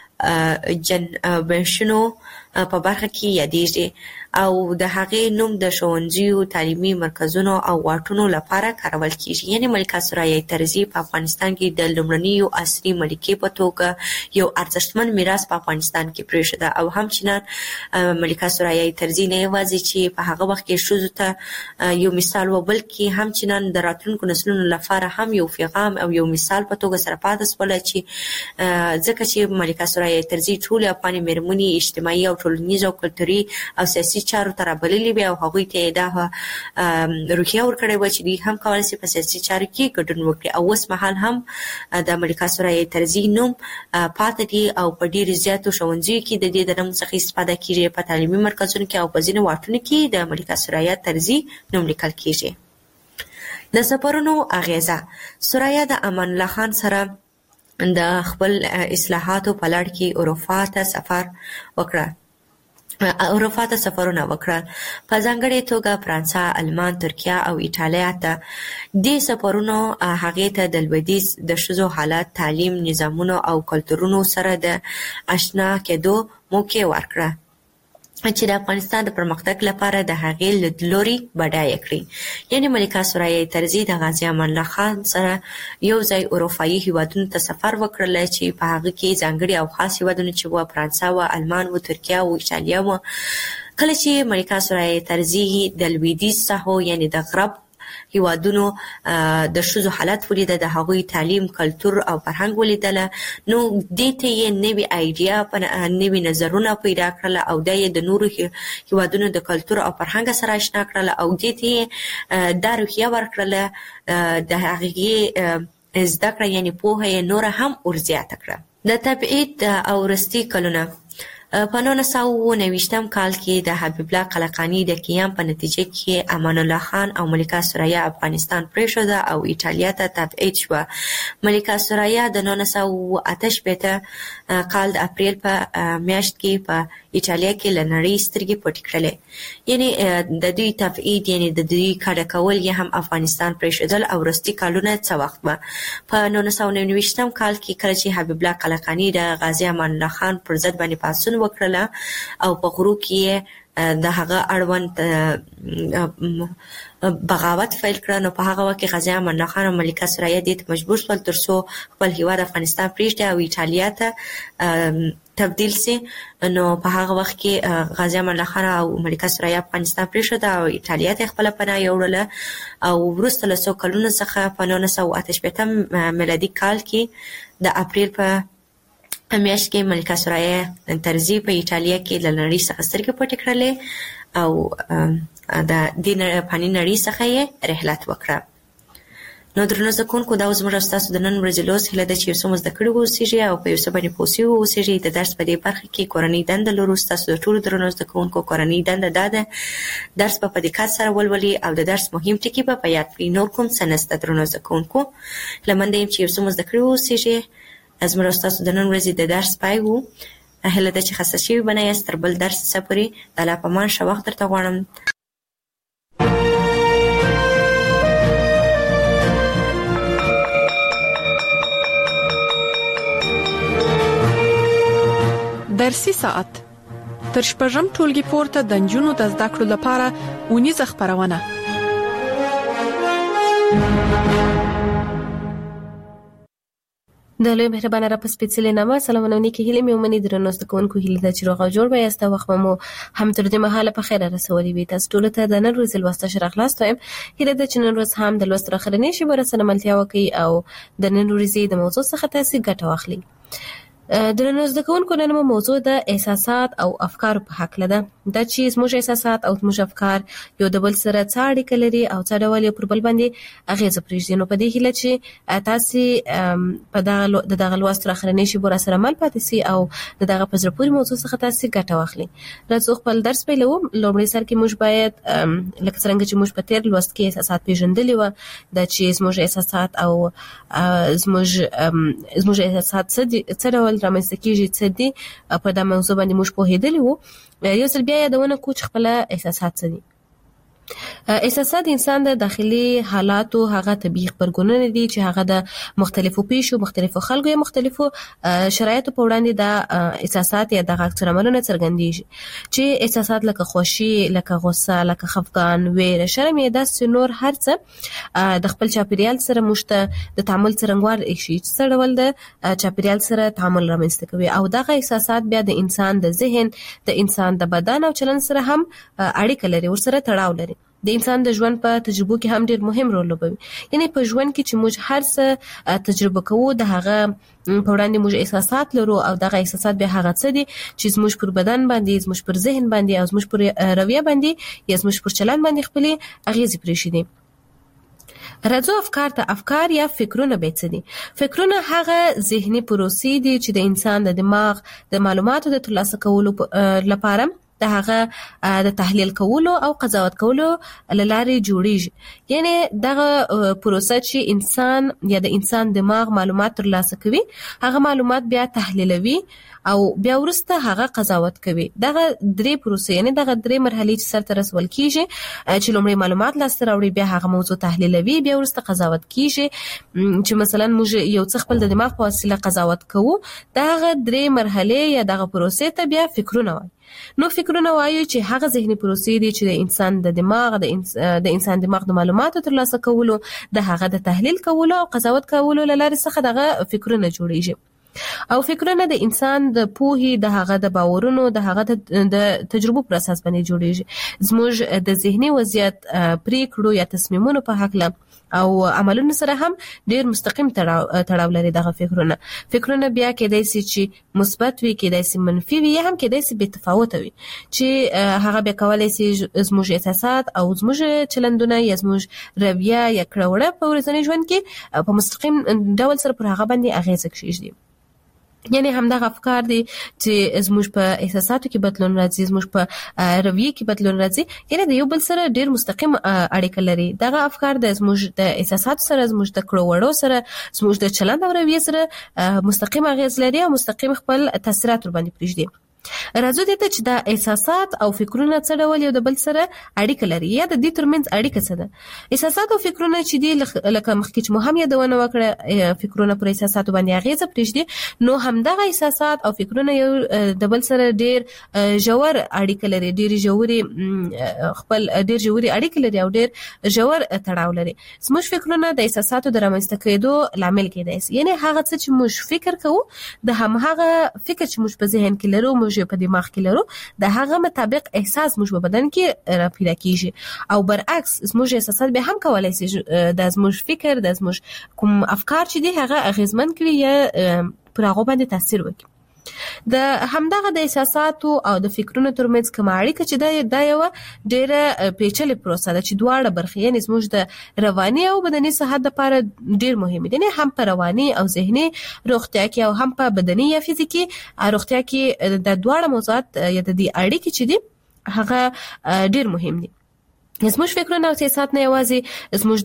جنبشونو په برخه کې یادېږي او د هغې نوم د ښوونځیو، تعلیمي مرکزونو او واټونو لپاره کارول کیږي. یعنی ملکه ثریا طرزي په افغانستان کې د لومړنیو عصري ملکې په توګه یو ارزښتمن میراث په افغانستان کې پرېښوده او همچنان ملکه ثریا طرزي نه یوازې چې په هغه وخت کې ښځو ته یو مثال و، بلکې همچنان د راتلونکو نسلونو لپاره هم یو پیغام او یو مثال په توګه سره پاتې شوله، چې ځکه چې ملکه ثریا طرزي ټولې افغاني مېرمنې اجتماعي او ټولنیز او کلتوري او سیاسي چارو ته رابللې وې او هغوی ته یې دا روحیه ورکړې وه چې دوی هم کولی شي په سیاسي چارو کې ګډون وکړي. او اوس مهال هم د ملکه ثریا طرزي نوم پاتې دی او په ډېرو زیاتو ښوونځیو کې د دې د نوم څخه استفاده کېږي، په تعلیمي مرکزونو کې او په ځینو واټونو کې د ملکه ثریا طرزي نوم لیکل کېږي. د سفرونو اغیزه. ثریا د امان الله خان سره د خپل اصلاحاتو په لړ کې اروپا ته سفرونه وکړل، په ځانګړې توګه فرانسه، المان، ترکیه او ایټالیا ته. دې سفرونو هغې ته د لویدیځ د ښځو حالت، تعلیم، نظامونو او کلتورونو سره د اشنا کېدو موقع ورکړه چې د افغانستان د پرمختګ لپاره د هغې لیدلوري بډایه کړي. یعنی ملکه ثریا طرزي د غازي امان الله خان سره یو ځای اروپایي هیوادونو ته سفر وکړل چې په هغه کې ځانګړي او خاص هیوادونه چې وو فرانسه و، المان و، ترکیه و، ایټالیا و. کله چې ملکه ثریا طرزي د لویدیځ ساحو یعنی د غرب هیوادونو د ښځو حالت ولیده، د هغوی تعلیم، کلتور او فرهنګ ولیدله، نو دې ته یې نوې آیډیا، نوې نظرونه پیدا کړل او دا یې د نورو هیوادونو د کلتور او فرهنګ سره اشنا کړل او دې ته یې دا روحیه ورکړله، د هغې زده کړه یعنې پوهه یې نوره هم ورزیاته کړه. د تبعید او وروستي کلونه. په 1990 کال کې د حبیب الله قلقانی د قیام په نتیجه کې امان الله خان او ملکه ثریا افغانستان پریښوده او ایټالیا ته تبعید شوه. ملکه ثریا د 1988 کال د اپریل په میاشت کې په ایټالیا کې له نړۍ سترګې پټې کړلې. یعنی د دوی تبعید یعنی د دوی کډه کول یې هم افغانستان پریښودل او وروستي کالونه څه وخت به په 1999 کال کې کله چې حبیب الله قلقانی د غازی امان الله خان پر ضد باندې پاڅون وکړله او په غرو کې د هغه اړوند بغاوت فیل کړ، نو په هغه وخت کې غازی امان الله خان او ملکه ثریا دې ته مجبور شول ترڅو خپل هیواد افغانستان پریږدي او ایټالیا ته تبدیل سي. نو په هغه وخت کې غازی امان الله خان او ملکه ثریا افغانستان پریښوده او ایټالیا ته خپل پناه یوړله او وروسته له څو کلونو څخه په 1988 میلادي کال کې د اپریل په میاشت کې ملکه ثریا ترزی په ایټالیا کې له نړۍ څخه سترګې پټې کړلې او د دې فاني نړۍ څخه یې رحلت وکړه. نو درنو زده کوونکو، دا زموږ او ستاسو د نن ورځې لوست هیله ده چې یو څه مو زده کړي واوسیږي او په یو څه باندې پوه سوي واوسیږي. د درس په دې برخه کې کورنۍ دنده لرو. ستاسو د ټولو درنو زده کوونکو کورنۍ دنده دا ده درس په دقت سره ولولي او د درس مهم ټکي په یاد کړئ. نور کوم څه نشته درنو زده کوونکو. هیله مند یم چې یو څه مو زده کړي واوسیږي. زموږ او ستاسو د نن ورځې د درس پای وو. هیله ده چې خسته شوي به نه یاست. تر بل درس څخه پورې د الله په امان ښه وخت درته غواړم. درسي ساعت تر شپږم ټولګي پورته د نجونو د زده کړو لپاره اونیزه خپرونه. د لوی مهربانه را په سپېڅلې نامه سلامونه کې هیله مې ومني. درنو زده کوونکو، هیله ده چې روغ او جوړ به یاست. وخت مو هم تر دې مهاله په خیر رسولي وي. تاسو ټول ته د نن ورځې لوست ښه راغلاست وایم. هیله ده چې نن ورځ هم د لوست راخرنې شي ورسره ملتیا وکړي او د نن ورځې د موضوع څخه تاسو ګټه واخلئ. درنو زده کوونکو، نن موضوع د احساسات او افکار په حق لده. دا چې زموږ احساسات او زموږ افکار یو د بل سره څه اړیکه لري او څه ډول یو پر بل باندې اغیزه پرېږدي. نو په دې هیله چې تاسو په دغه لوست راخرنې شي ورسره مل پاتې سي او دغه په زړه پورې موضوع څخه تاسو ګټه واخلئ. راځو خپل درس پیلو. لومړی سر کې موږ باید لکه څنګه چې موږ په تیر لوست کې احساسات پیژندلي و، دا چې زموږ احساسات او زموږ احساسات څه ډول رامنځته کیږي، څه دي، په دا موضوع باندې موږ پوهېدلي وو. یو ځل بیا یادونه کوو چې خپل احساسات څه دي. احساسات د انسان د داخلي حالاتو هغه طبيعي خبرګونونه دي چې هغه د مختلفو پیښو، مختلفو خلکو یا مختلفو شرایطو په وړاندې د احساسات یا د عکس العملونو څرګندېږي. چې احساسات لکه خوښي، لکه غوسه، لکه خفګان، ویره، شرم یا داسې نور هر څه د خپل چاپیریال سره موږ ته د تعامل څرنګوار شي، څه ډول د چاپیریال سره تعامل رامنځته کوي. او دغه احساسات بیا د انسان د ذهن، د انسان د بدن او چلن سره هم اړیکه لري، ورسره تړاو لري. د انسان د ژوند په تجربو کې هم ډېر مهم رول لوبوي. یعنی په ژوند کې چې موږ هر څه تجربه کوو، د هغه په وړاندې موږ احساسات لرو او دغه احساسات به هغه څه دي چې زموږ پر بدن باندې، زموږ پر ذهن باندې او زموږ پر رویه باندې یا زموږ پر چلن باندې خپلې اغیزې پرېږدي. راځو افکار یا فکرونه به څه دي. فکرونه هغه ذهني پروسې دي چې د انسان د دماغ د معلوماتو د ترلاسه کولو لپاره د هغه د تحلیل کولو او قضاوت کولو لارې جوړیږي. یعنی دغه پروسه چې انسان یا د انسان دماغ معلومات ترلاسه کوي، هغه معلومات بیا تحلیلوي او بیا ورسته هغه قضاوت کوي. دغه درې پروسې، یعنی دغه درې مرحلې چې سرته رسول کیږي، چې لومړی معلومات لاسته راوړي، بیا هغه موضوع تحلیلوي، بیا ورسته قضاوت کیږي. چې مثلا موږ یو څه خپل د دماغ په وسیله قضاوت کوو، دغه درې مرحلې یا دغه پروسې ته بیا فکرونه وایي. نو فکرونه وایي چې هغه ذهني پروسې دي چې د انسان د دماغ د معلوماتو ترلاسه کولو، د هغه د تحلیل کولو او قضاوت کولو لارې څخه دغه فکرونه جوړیږي. او فکرونه د انسان د پوهې، د هغه د باورونو، د هغه د تجربو پر اساس باندې جوړیږي. زموږ د ذهني وضعیت، پریکړو یا تصمیمونو په حق او عملونو سره هم ډیر مستقیم تړاو لري دغه فکرونه. فکرونه بیا کېدای شي چې مثبت وي، کېدای شي منفي وي، یا هم کېدای شي بې تفاوته وي، چې هغه بیا کولای شي زموږ احساسات او زموږ چلندونه یا زموږ رویه یا کړه وړه په ورځني ژوند کې په مستقیم ډول سره پر هغه باندې اغیزه کوي. یعنی همدغه افکار دي چې زموږ په احساساتو کې بدلون راځي، زموږ په رویه کې بدلون راځي، یعنی د یو بل سره ډیر مستقیم اړیکه لري. دغه افکار د زموږ د احساساتو سره، زموږ د کړو وړو سره، زموږ د چلند او رویه سره مستقیم اغیز لري او مستقیم خپل تاثیرات ور باندې پرېږدي. راځو دې ته چې دا احساسات او فکرونه څه ډول یو د بل سره اړیکه لري یا د دې ترمنځ اړیکه څه ده. احساسات او فکرونه چې دي لکه مخکې چې مو هم یادونه وکړه، فکرونه پر احساساتو باندې اغیزه پرېږدي، نو همدغه احساسات او فکرونه یو د بل سره ډیر ژور اړیکه لري، ډیر ژورې اړیکه لري او ډیر ژور تړاو لري. زموږ فکرونه د احساساتو د رامنځته کېدو لامل کېدای شي، یعنی هغه څه چې موږ فکر کوو د همغه فکر چې موږ په ذهن کې لرو، موږ په دماغ کې لرو، د هغه مطابق احساس موږ په بدن کې پیدا کیږي. او برعکس زموږ احساسات به هم کولای شي د زموږ فکر، د زموږ کوم افکار چې دي هغه اغیزمن کړي یا پر هغه باندې تاثیر وکړي. د همدغه د احساساتو او د فکرونو ترمنځ کومه اړیکه چې دا یو ډیره پیچلې پروسه ده چې دواړه برخې، یعنی زموږ د رواني او بدني صحت لپاره ډیر مهم دي، یعنی هم په رواني او ذهني روغتیا کې او هم په بدني یا فزیکي روغتیا کې د دواړه موضوعات یا د دې اړیکې چې دي هغه ډیر مهم دي. زموږ فکرونه او احساسات نه یوازې زموږ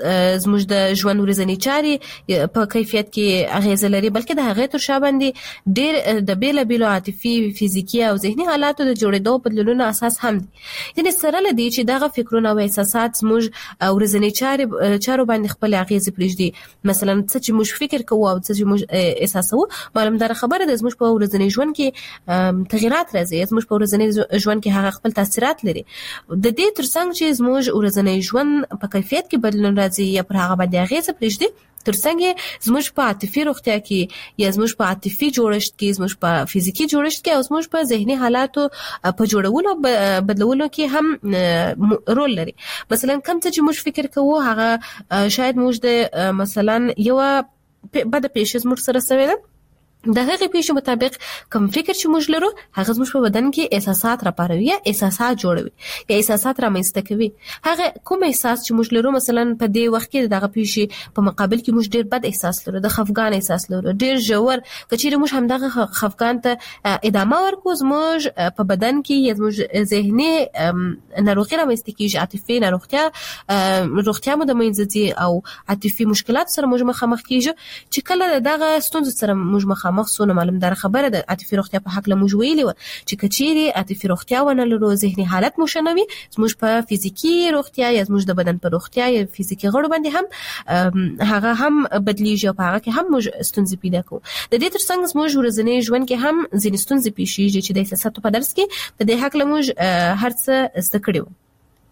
د ژوند ورځنی چارې په کیفیت کې اغیزه لري، بلکې د هغې تر شا باندې ډېر د بیلابیلو عاطفي، فزیکي او ذهني حالاتو د جوړېدو بدلونونو اساس هم دي. یعنې سره له دې چې دغه فکرونه او احساسات زموږ ورځنی چارو باندې خپل اغیزې پرېږدي، مثلا څه چې موږ فکر کوو او څه چې موږ احساسوو، معلومدار خبره ده زموږ په ورځنی ژوند کې تغیرات راځي، زموږ په ورځنی ژوند کې هغه خپل تاثیرات لري. د دې ترڅنګ چې زموږ ورځنی ژوند په کیفیت کې بدلون راځي یا پر هغه باندې اغیزه پرېږدي، ترڅنګ زموږ په عاطفي روغتیا کې یا زموږ په عاطفي جوړښت کې، زموږ په فزیکي جوړښت کې او زموږ په ذهني حالاتو په جوړولو بدلولو کې هم رول لري. مثلا کوم څه چې موږ فکر کوو هغه شاید موږ د مثلا یو بد پیښه زموږ سره شوې ده، د هغې پیښې مطابق کوم فکر چې موږ لرو هغه زموږ په بدن کې احساسات راپاروي یا احساسات جوړوي یا احساسات رامنځته کوي. هغه کوم احساس چې موږ لرو، مثلا په دې وخت کې دغه پیښې په مقابل کې موږ ډیر بد احساس لرو، د خفګان احساس لرو، ډیر ژور، کچېرې موږ همدغه خفګان ته ادامه ورکوو، زموږ په بدن کې یا زموږ ذهني ناروغي رامنځته کېږي، عاطفي روغتیا مو د منځه ځي او عاطفي مشکلات سره موږ مخامخ کېږو. چې کله دغه ستونزو سره موږ مخامخ سونه معلومدار خبره ده عاطفي روغتیا په حق له موږ ویلي و چې کچېرې عاطفي روغتیا ونه لرو، ذهني حالت مو ښه نه وي، زموږ په فزیکي روغتیا یا زموږ د بدن په روغتیا یا فزیکي غړو باندې هم هغه هم بدلیږي او په هغه کې هم موږ ستونزې پیدا کوو. د دې ترڅنګ زموږ ورځنی ژوند کې هم ځینې ستونزې پیښیږي چې د احساساتو په درس کې په دې حق له موږ هر څه زده کړي وو.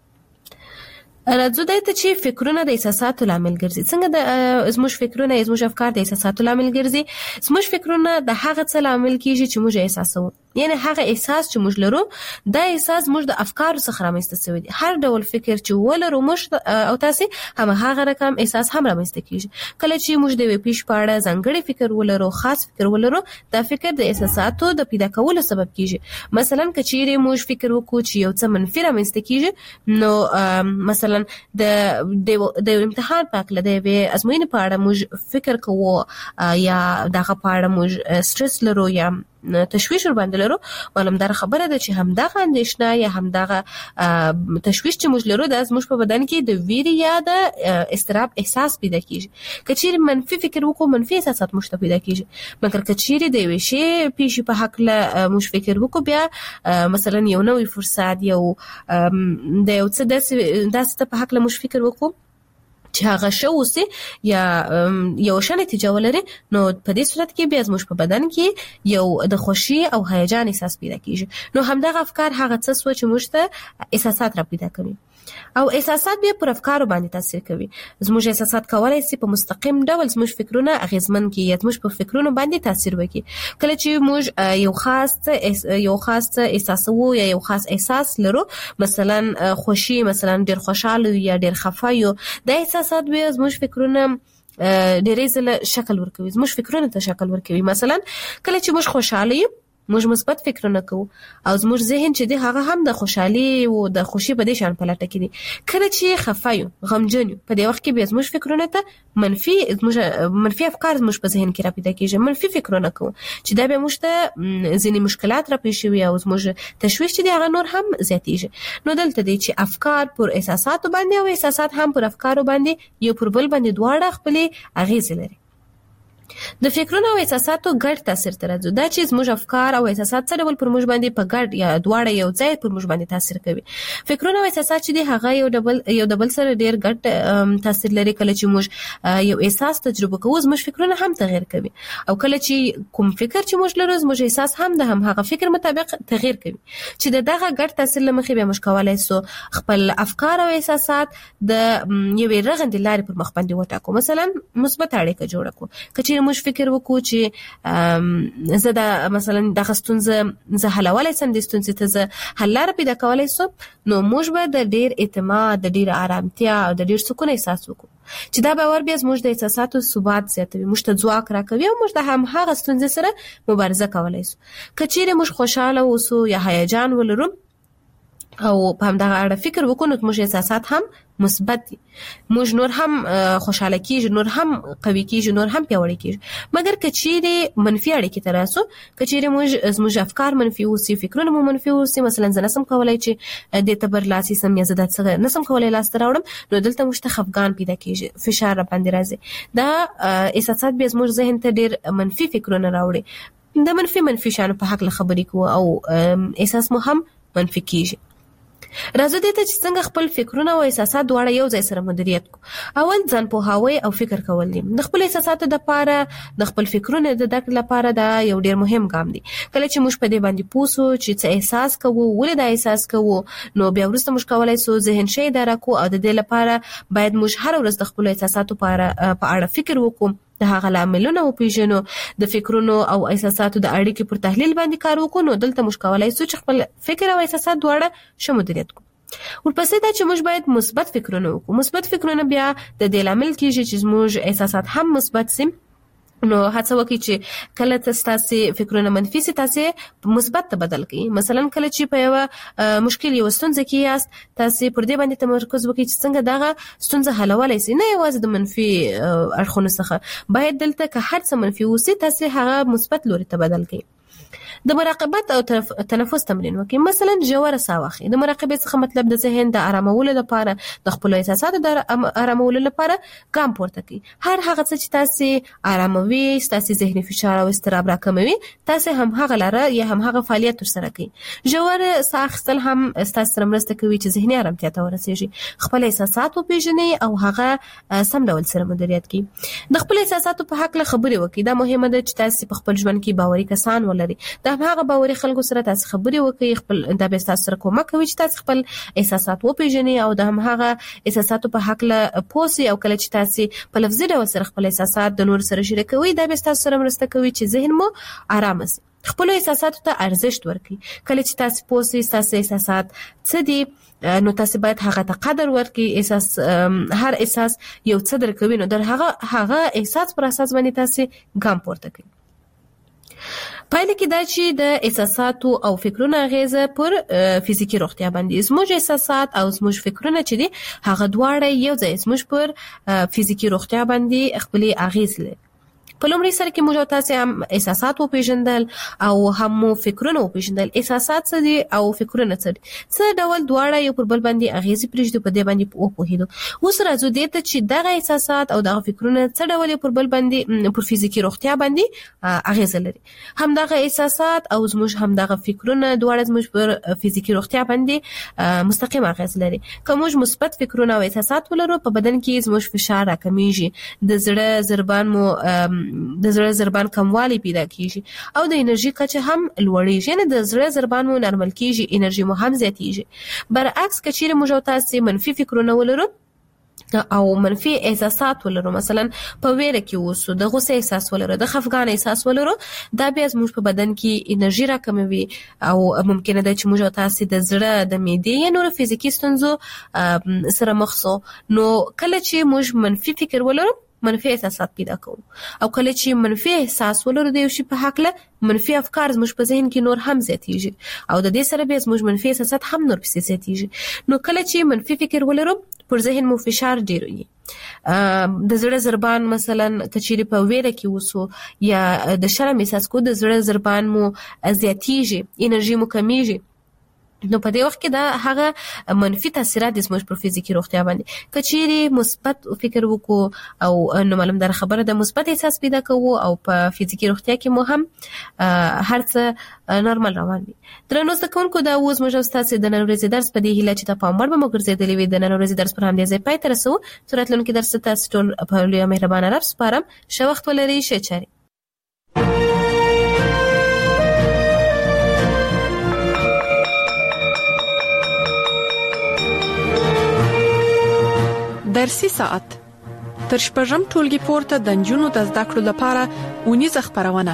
راځو دې ته چې فکرونه د احساساتو لامل ګرځي. څنګه زموږ فکرونه یا زموږ افکار د احساساتو لامل ګرځي؟ زموږ فکرونه د هغه څه لامل کیږي چې موږ احساسوو، یعنی هغه احساس چې موږ لرو دا احساس موږ د افکارو څخه رامنځته شوی دی. هر ډول فکر چې ولرو موږ او تاسو هم هغه رقم احساس هم رامنځته کیږي. کله چې موږ د یو پیښ په اړه ځانګړی فکر ولرو، خاص فکر ولرو، دا فکر د احساساتو د پیدا کولو سبب کیږي. مثلا کچېرې موږ فکر وکړو چې یو څه منفي رامنځته کیږي، نو مثلا د امتحان په اړه د ازموینې په اړه موږ فکر کوو یا دغه په اړه موږ سټرس لرو یا تشویش ور باندې لرو، معلومدار خبره ده چې همدغه اندېښنه یا همدغه تشویش چې موږ لرو د زموږ په بدن کې د ویرې یا د اضطراب احساس پیدا کیږي. کچېرې منفي فکر وکړو، منفي احساسات موږ ته پیدا کیږي. مګر کچېرې د یوې شی پیښې په حق له موږ فکر وکړو، بیا مثلا یو نوې فرصت یو د یو څه داسې په حق له موږ فکر وکړو چې هغه شو اوسي یا یو ښه نتیجه ولري، نو په دې صورت کې بیا زموږ په بدن کې یو د خوښۍ او هیجان احساس پیدا کیږي. نو همدغه افکار هغه څه سوچ چې موږ ته احساسات را پیدا کوي او احساسات بیا پر افکارو باندې تاثیر کوي. زموږ احساسات کولای شي په مستقیم ډول زموږ فکرونه اغیزمن کړي یا زموږ په فکرونو باندې تاثیر وکړي. کله چې موږ یو خاص احساسو یا یو خاص احساس لرو، مثلا خوشي، مثلا ډیر خوشاله یا ډیر خفه یو، د احساسات بیا زموږ فکرونه ډېرې ځله شکل ورکوي، زموږ فکرونه ته شکل ورکوي. مثلا کله چې موږ خوشاله یو موږ مثبت فکرونه کوو او زموږ ذهن چې دی هغه هم د خوشحالي او د خوشي په دې شان پلټه کې دي. کله چې خفایو غمجن په دې وخت کې به زموږ فکرونه ته منفي افکار زموږ په ذهن کې را پیدا کیږي، منفي فکرونه کوو چې دا به موږ ته ځینې مشکلات را پیښ شي او زموږ تشویش چې دی هغه نور هم زیاتیږي. نو دلته دی چې افکار پر احساساتو باندې او احساسات هم پر افکارو باندې یو پر بل باندې دواړه خپل اغیز لري. د فکرونو او احساساتو ګډ تاثیر تر راځي دا چې زموږ افکار او احساسات څه ډول پر موږ باندې په ګډ یا دواړه یو ځای پر موږ باندې تاثیر کوي. فکرونه او احساسات چې دي هغه یو د بل سره ډیر ګډ تاثیر لري. کله چې موږ یو احساس تجربه کوو زموږ فکرونه هم تغیر کوي او کله چې کوم فکر چې موږ لرو زموږ احساس هم د هم هغه فکر مطابق تغیر کوي چې دغه ګډ تاثیر لمخې به موږ کولای سو خپل افکار او احساسات د یوې رغندې لارې پر مخ باندې وټاکو. مثلا مثبت اړیکه جوړه کړو. کچې موږ فکر وکړو چې زه د مثلا د ستونزې زه حلولای سم د ستونزې ته زه حل لاره پیدا کولای سم، نو موږ به د ډیر اعتماد، د ډیر آرامتیا او د ډیر سکون احساس وکړو چې دا باور بیا زموږ د احساساتو ثبات زیاتوي، موږ ته ځواک راکوي او موږ د هماغه ستونزې سره مبارزه کولای سو. کچېره موږ خوشاله اوسو یا هیجان ولرو او په همدغه اړه فکر وکړو نو موږ احساسات هم مثبت دي، موږ نور هم خوشاله کیږو، نور هم قوي کیږو، نور هم پیاوړي کیږو. مګر کچېره منفي اړیکې ته راسو، کچېره زموږ افکار منفي اوسي، فکرونه مو منفي اوسي، مثلا زه نسم کولای چې د تبر لاسي سم یا زه د څه نسم کولای لاس ته راوړم، نو دلته موږ ته خفګان پیدا کیږي، فشار را باندې راځي. دا احساسات به زموږ ذهن ته ډیر منفي فکرونه راوړي، د منفي شانو په حق خبرې کوو او احساس مو هم منفي کیږي. راځو دې ته چې څنګه خپل فکرونه او احساسات دواړه یو ځای سره مدیریت کو. اول ځان پوهاوی او فکر کول دي. د خپل احساساتو لپاره، د خپل فکرونو د درک لپاره دا یو ډیر مهم ګام دی. کله چې موږ په دې باندې پوسو چې څه احساس کوو، ولې دا احساس کوو، نو بیا وروسته موږ کولای سو ذهن شي اداره کو او د دې لپاره باید موږ هر ورځ د خپل احساساتو په اړه فکر وکړو، د هغه عاملونه او پیژنو، د فکرونو او احساساتو د اړیکې پر تحلیل باندې کار وکړو، نو دلته موږ کولای سو چې خپل فکر او احساسات دواړه شمولیت کړو. ورپسې دا چې موږ باید مثبت فکرونه وکړو. مثبت فکرونه بیا د دې لامل کیږي چې موږ احساسات هم مثبت سي. نو هڅه وکړئ چې کله تاسو فکرونه منفي سي تاسو په مثبت ته بدل کړئ. مثلا کله چې په یو مشکل یو ستونزه کې یاست، تاسو پر دې باندې تمرکز وکړئ چې څنګه دغه ستونزه حلولای سي، نه یوازې د منفي اړخونو څخه. باید دلته که هر څه منفي وسی تاسو هغه مثبت لوري ته بدل کړئ. د مراقبت او تنفس تمرین وکړئ. مثلا ژوره ساه واخلئ. د مراقبې څخه مطلب د ذهن د آرامولو لپاره، د خپل احساساتو د آرامولو لپاره ګام پورته کړئ. هر هغه څه چې تاسو آراموي، تاسو ذهني فشار او اضطراب راکموي، تاسو هم هغه لاره یا هم هغه فعالیت ترسره کړئ. ژوره ساه اخیستل هم تاسو سره مرسته کوي چې ذهني آرامتیا ته ورسیږي. خپل احساسات وپېژنئ او هغه سم ډول سره مدیریت کړئ. د خپل احساساتو په حق له خبرې وکړئ. دا مهمه ده چې تاسو په خپل ژوند کې باوري کسان ولرئ. دا هغه باوري خلکو سره تاسو خبرې وکړئ. خپل د تاسو سره کومک کوي چې تاسو خپل احساسات وپېژنئ او د هغه احساساتو په حق له پوسي، او کله چې تاسو په لفظي ډول سره خپل احساسات د نور سره شریکوي، دا به تاسو سره مرسته کوي چې ذهن مو آرام شي. خپل احساساتو ته ارزښت ورکړئ. کله چې تاسو پوسي تاسو احساسات څه دي، نو تاسو باید هغه ته قدر ورکړئ. هر احساس یو څه درکوي، نو در هغه احساس پر اساس باندې تاسو ګام پورته کړئ. پایله کې دا چې د احساساتو او فکرونو اغیزه پر فزیکی روغتیا باندې، زموږ احساسات او زموږ فکرونه چې دي هغه دواړه یو ځای زموږ پر فزیکی روغتیا باندې خپل اغیز لري. په لومړي سر کې موږ تاسو هم احساسات وپېژندل او هم فکرونه وپېژندل. احساسات څه دي او فکرونه څه دي، څه ډول دواړه یو پر بل باندې اغیزې پرېږدي، په دې باندې وپوهېدو. اوس راځو دې ته چې دغه احساسات او دغه فکرونه څه ډول یو پر بل باندې پر فزیکی روغتیا باندې اغیزه لري. همدغه احساسات او زموږ همدغه فکرونه دواړه زموږ پر فزیکی روغتیا باندې مستقیم اغیز لري. که موږ مثبت فکرونه او احساسات ولرو، په بدن کې زموږ فشار راکمیږي، د زړه ضربان کموالی پیدا کیږي او د انرژي کچه هم لوړیږي، یعنی د زړه ضربان مو نرمل کیږي، انرژي مو هم زیاتیږي. برعکس که چیرې موږ تاسو منفي فکرونه ولرو او منفي احساسات ولرو، مثلا په ویره کې اوسو، د غوسه احساس ولرو، د خفګان احساس ولرو، دا بیا زموږ په بدن کې انرژي راکموي او ممکنه ده چې موږ تاسو د زړه، د معدې یا نور فزیکی ستونزو سره مخ شو. نو کله چې موږ منفي فکر ولرو، منفي احساسات پیدا کوو او کله چې منفي احساس ولرو د یو شي په حق له منفي افکار زموږ په ذهن کې نور هم زیاتېږي او د دې سره به زموږ منفي احساسات هم نور پسې زیاتېږي. نو کله چې منفي فکر ولرو پر ذهن مو فشار ډیر وي. د زړه ضربان مثلا کچېری په ویره کې وسو یا د شرم احساس کو د زړه ضربان مو زیاتېږي، انرژي مو کمیږي، نو په دې وخت کې دا هغه منفي تاثیرات د زموږ پر فزیکی روغتیا باندې. کچېری مثبت فکر وکړو او نو معلوم در خبره د مثبت احساس پیدا کوو او په فزیکی روغتیا کې مو هم هر څه نورمال روان وي. درنو زده کوونکو دا اوس موږ تاسو د نن ورځې درس په دې هیله چې تاسو پاموړ به مو ګرځېدلې وي. د نن ورځې درس پر همدې ځای پای ته رسو. راتلونکي درس تاسو ټول په لوی مهربان رب سپارم. ښه وخت ولرئ. ښه چاري. درسي ساعت تر شپږم ټولګي پورته د نجونو د زده کړو لپاره اونیزه خبرونه.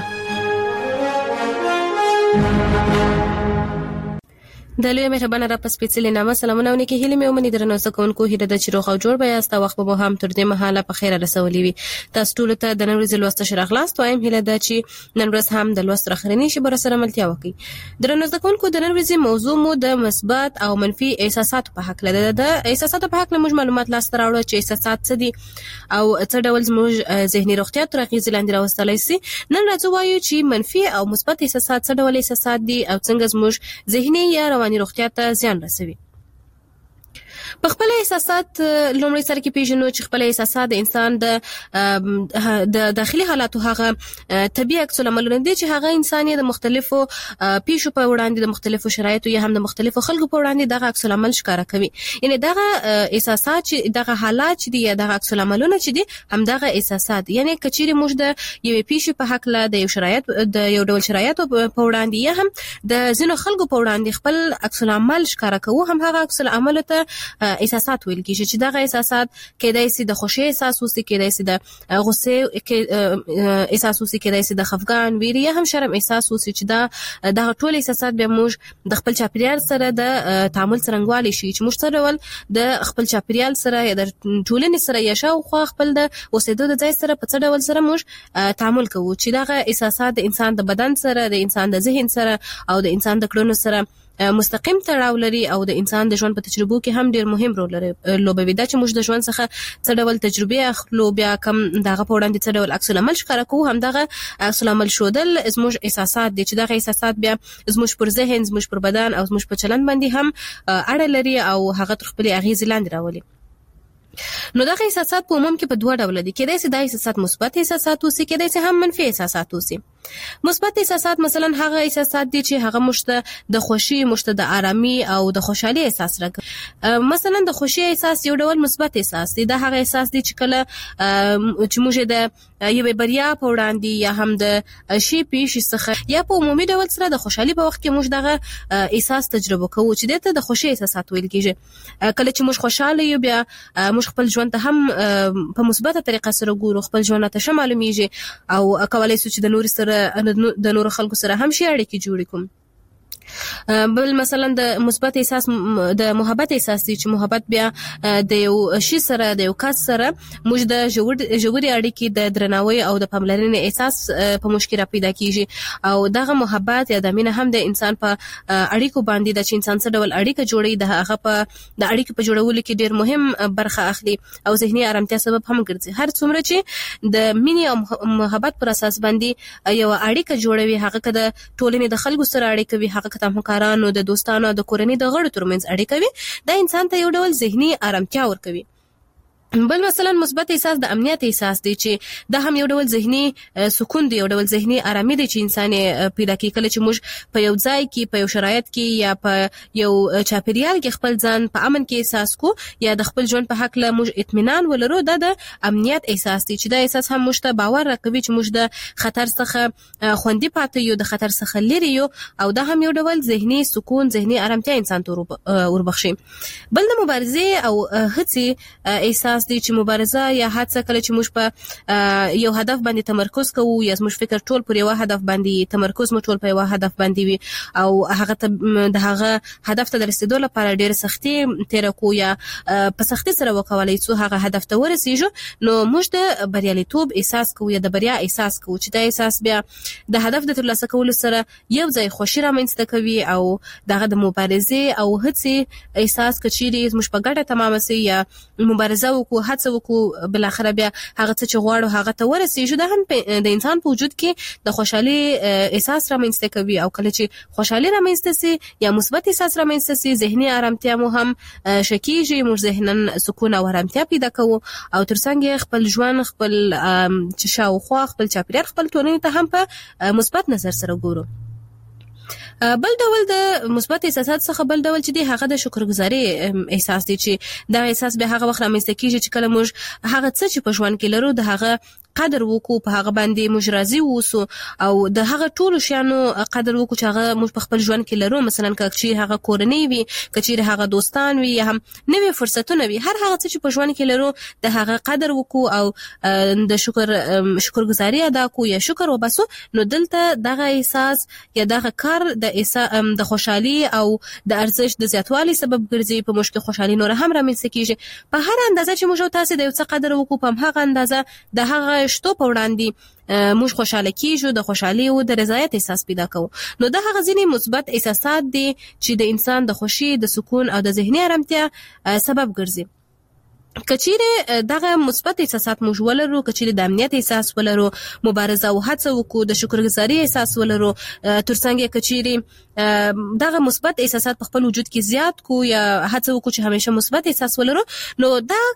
د لوی مهربان رب سپیڅلې نامه سلامونه ونکي هلي مې ومني درنو سکونکو هیله د چروغ او جوړ بیا است وخت به هم تر دې مهاله په خیره رسولې وي. تاسو ټول ته د نن ورځې لوست شرغلاست وایم هیله د چې نن ورځ هم د لوست راخرنی شي بر سره ملتیا وکي. درنو سکونکو د نن ورځې موضوع مو د مثبت او منفي احساسات په حق لده. د احساسات په حق له موږ معلومات لاس راوړو چې احساسات څه دي او څه ډول زموږ ذهني روغتیا تر اغیز لاندې راوستلای شي. نن راځو وایو چې منفي او مثبت احساسات څه ډول احساسات دي او څنګه زموږ ذهني یا رواني روغتیا ته زیان رسوي. په خپل احساسات لومړی سره کې پیژنو چې خپل احساسات د انسان د داخلي حالاتو هغه طبيعي عکس العملونه دي چې هغه انسان د مختلفو پیښو په وړاندې د مختلفو شرایطو یا هم د مختلفو خلکو په وړاندې دغه عکس العمل ښکارا کوي. یعنی دغه احساسات چې دغه حالات چې دي یا دغه عکس العملونه چې دي هم دغه احساسات، یعنی کچېری موږ د یو پیښې په حق له د یو شرایط د یو ډول شرایطو په وړاندې یا هم د ځینو خلکو په وړاندې خپل عکس العمل ښکارا کوو، هم هغه عکس العمل ته احساسات ویل کیږي چې دغه احساسات کېدای شي د خوشي احساس وسي، کېدای شي د غصه احساس وسي، کېدای شي د خفګان، ویره یا هم شرم احساس وسي چې دا ټول احساسات به موږ د خپل چاپیریال سره د تعامل څرنګوالي شي چې موږ سره ول د خپل چاپیریال سره یا د ټولنې سره یا شاوخوا خپل د اوسېدو د ځای سره په څه ډول سره موږ تعامل کوو چې دغه احساسات د انسان د بدن سره، د انسان د ذهن سره او د انسان د کړنو سره مستقیم تړاو لري او د انسان د ژوند په تجربو کې هم ډیر مهم رول لوبوي. دا چې موږ د ژوند څخه څه ډول تجربه اخلو بیا کم دغه په وړاندې څه ډول عکس العمل ښکارا کوو، هم دغه عکس العمل شودل زموږ احساسات دي چې دغه احساسات بیا زموږ پر ذهن، زموږ پر بدن او زموږ په چلند باندې هم اړه لري او هغه تر خپل اغیز لاندې راولي. نو دغه احساسات په عموم کې په دوه ډول دي. کېدای شي دا احساسات مثبت احساسات وي، کېدای شي هم منفي احساسات وي. مثبت احساسات مثلا هغه احساسات دي چې هغه مشته د خوشي، مشته د آرامي او د خوشحالي احساس راکوي. مثلا د خوشي احساس یو ډول مثبت احساس دی. دا هغه احساس دی چې کله چې موږ د یو بریا په وړاندې یا هم د شی پیښې څخه یا په عمومي ډول سره د خوشحالي په وخت کې موږ دغه احساس تجربه کوو چې دته د خوشي احساسات ویل کېږي. کله چې موږ خوشاله یو بیا موږ خپل ژوند ته هم په مثبته طریقه سره ګورو، خپل ژوند ته شمالومیږي او کولای شو چې د نور سره د نور خلکو سره هم شي اړیکې جوړې کوم. بل مثلا د مثبت احساس د محبت احساس دی چې محبت بیا د یو شي سره، د یو کس سره موږ د ژورې اړیکې د درناوي او د پاملرنې احساس په مشکل پیدا کیږي او دغه محبت یا د مینه هم د انسان په اړیکو باندې د انسان سره ډول اړیکه جوړي د هغه په د اړیکې په جوړولو کې ډیر مهم برخه اخلي او ذهني آرامتیا سبب هم ګرځي. هر څومره چې د مینې او محبت پر اساس باندې یو اړیکه جوړوي، هغه کده ټولنې د خلکو سره اړیکه وي، هغه د همکارانو، د دوستانو، د کورنۍ د غړو ترمنځ اړیکه وي، دا انسان ته یو ډول ذهني آرامتیا ورکوي. بل مثلا مثبت احساس د امنیت احساس دی چې دا هم یو ډول ذهني سکون دی، یو ډول ذهني آرامي دی چې انسان پیدا کوي کله چې موږ په یو ځای کې، په یو شرایط کې یا په یو چاپیریال کې خپل ځان په امن کې احساس کو یا د خپل ژوند په حق له موږ اطمینان ولرو. دا د امنیت احساس دی چې دا احساس هم موږ ته باور راکوي چې موږ د خطر څخه خوندي پاتې یو، د خطر څخه لري یو او دا هم یو ډول ذهني سکون، ذهني آرامتیا انسان ته وربخشي. بل د مبارزې او هڅې احساس احساس دی چې مبارزه یا هڅه کله چې موږ په یو هدف باندې تمرکز کوو یا موږ فکر ټول پر یو هدف باندې تمرکز مو ټول په یو هدف باندې وي او هغه د هغه هدف ته رسیدو لپاره ډېر سختي تیر کو یا په سختي سره وکولای څو هغه هدف ته ورسیږو نو موږ د بریالیتوب احساس کوو یا د بریا احساس کوو چې دا احساس بیا د هدف د ترلاسه کولو سره یو ځای خوشی رامنځته کوي او دغه د مبارزې او هڅې احساس کچيري موږ په ګډه تمام سي یا مبارزه وکړو هڅه وکړو بل اخر بیا هغه څه چې غواړو هغه ته ورسیږو دا هم د انسان په وجود کې د خوشحالي احساس رامنځته کوي او کله چې خوشحالي رامنځته سي یا مثبت احساس رامنځته سي ذهني آرامتیا مو هم شکیږي موږ ذهنن سکون او آرامتیا پیدا کوو او ترڅنګ خپل ژوند خپل چې شاوخوا خپل چاپیریال خپل ټولنې ته هم په مثبت نظر سره ګورو. بل ډول د مثبت احساسات څخه بل ډول چې دی هغه د شکرګزاري احساس دی چې دا احساس به هغه وخت رامنځته کیږي چې کله موږ هغه څه چې په ژوند کې لرو د هغه قدر وکړو په هغه باندې موږ راضي اوسو او د هغه ټولو شیانو قدر وکړو چې هغه موږ په خپل ژوند کې لرو مثلا کچې هغه کورنۍ وي کچې هغه دوستان وي یا هم نوې فرصتونه وي هر هغه څه چې په ژوند کې لرو د هغه قدر وکړو او د شکرګزاري ادا کوو یا شکر وباسو نو دلته دغه احساس یا دغه کار د خوشحالي او د ارزښت د زیاتوالي سبب ګرځي په موږ کې خوشحالي نور هم رامنځته کیږي په هر اندازه چې موږ تاسو د یو څه قدر وکړو په هغه اندازه د هغه شتو په وړاندې موږ خوشاله کیږو د خوشحالي او د رضایت احساس پیدا کوو نو دا هغه ځینې مثبت احساسات دي چې د انسان د خوشي د سکون او د ذهني آرامتیا سبب ګرځي کچیره دغه مثبت احساسات موږ ولرو کچیره د امنیت احساس ولرو مبارزه او هڅه وکړو د شکرګزاري احساس ولرو ترڅنګ کچیره دغه مثبت احساسات په خپل وجود کې زیات کو یا هڅه وکړو چې همیشه مثبت احساس ولرو نو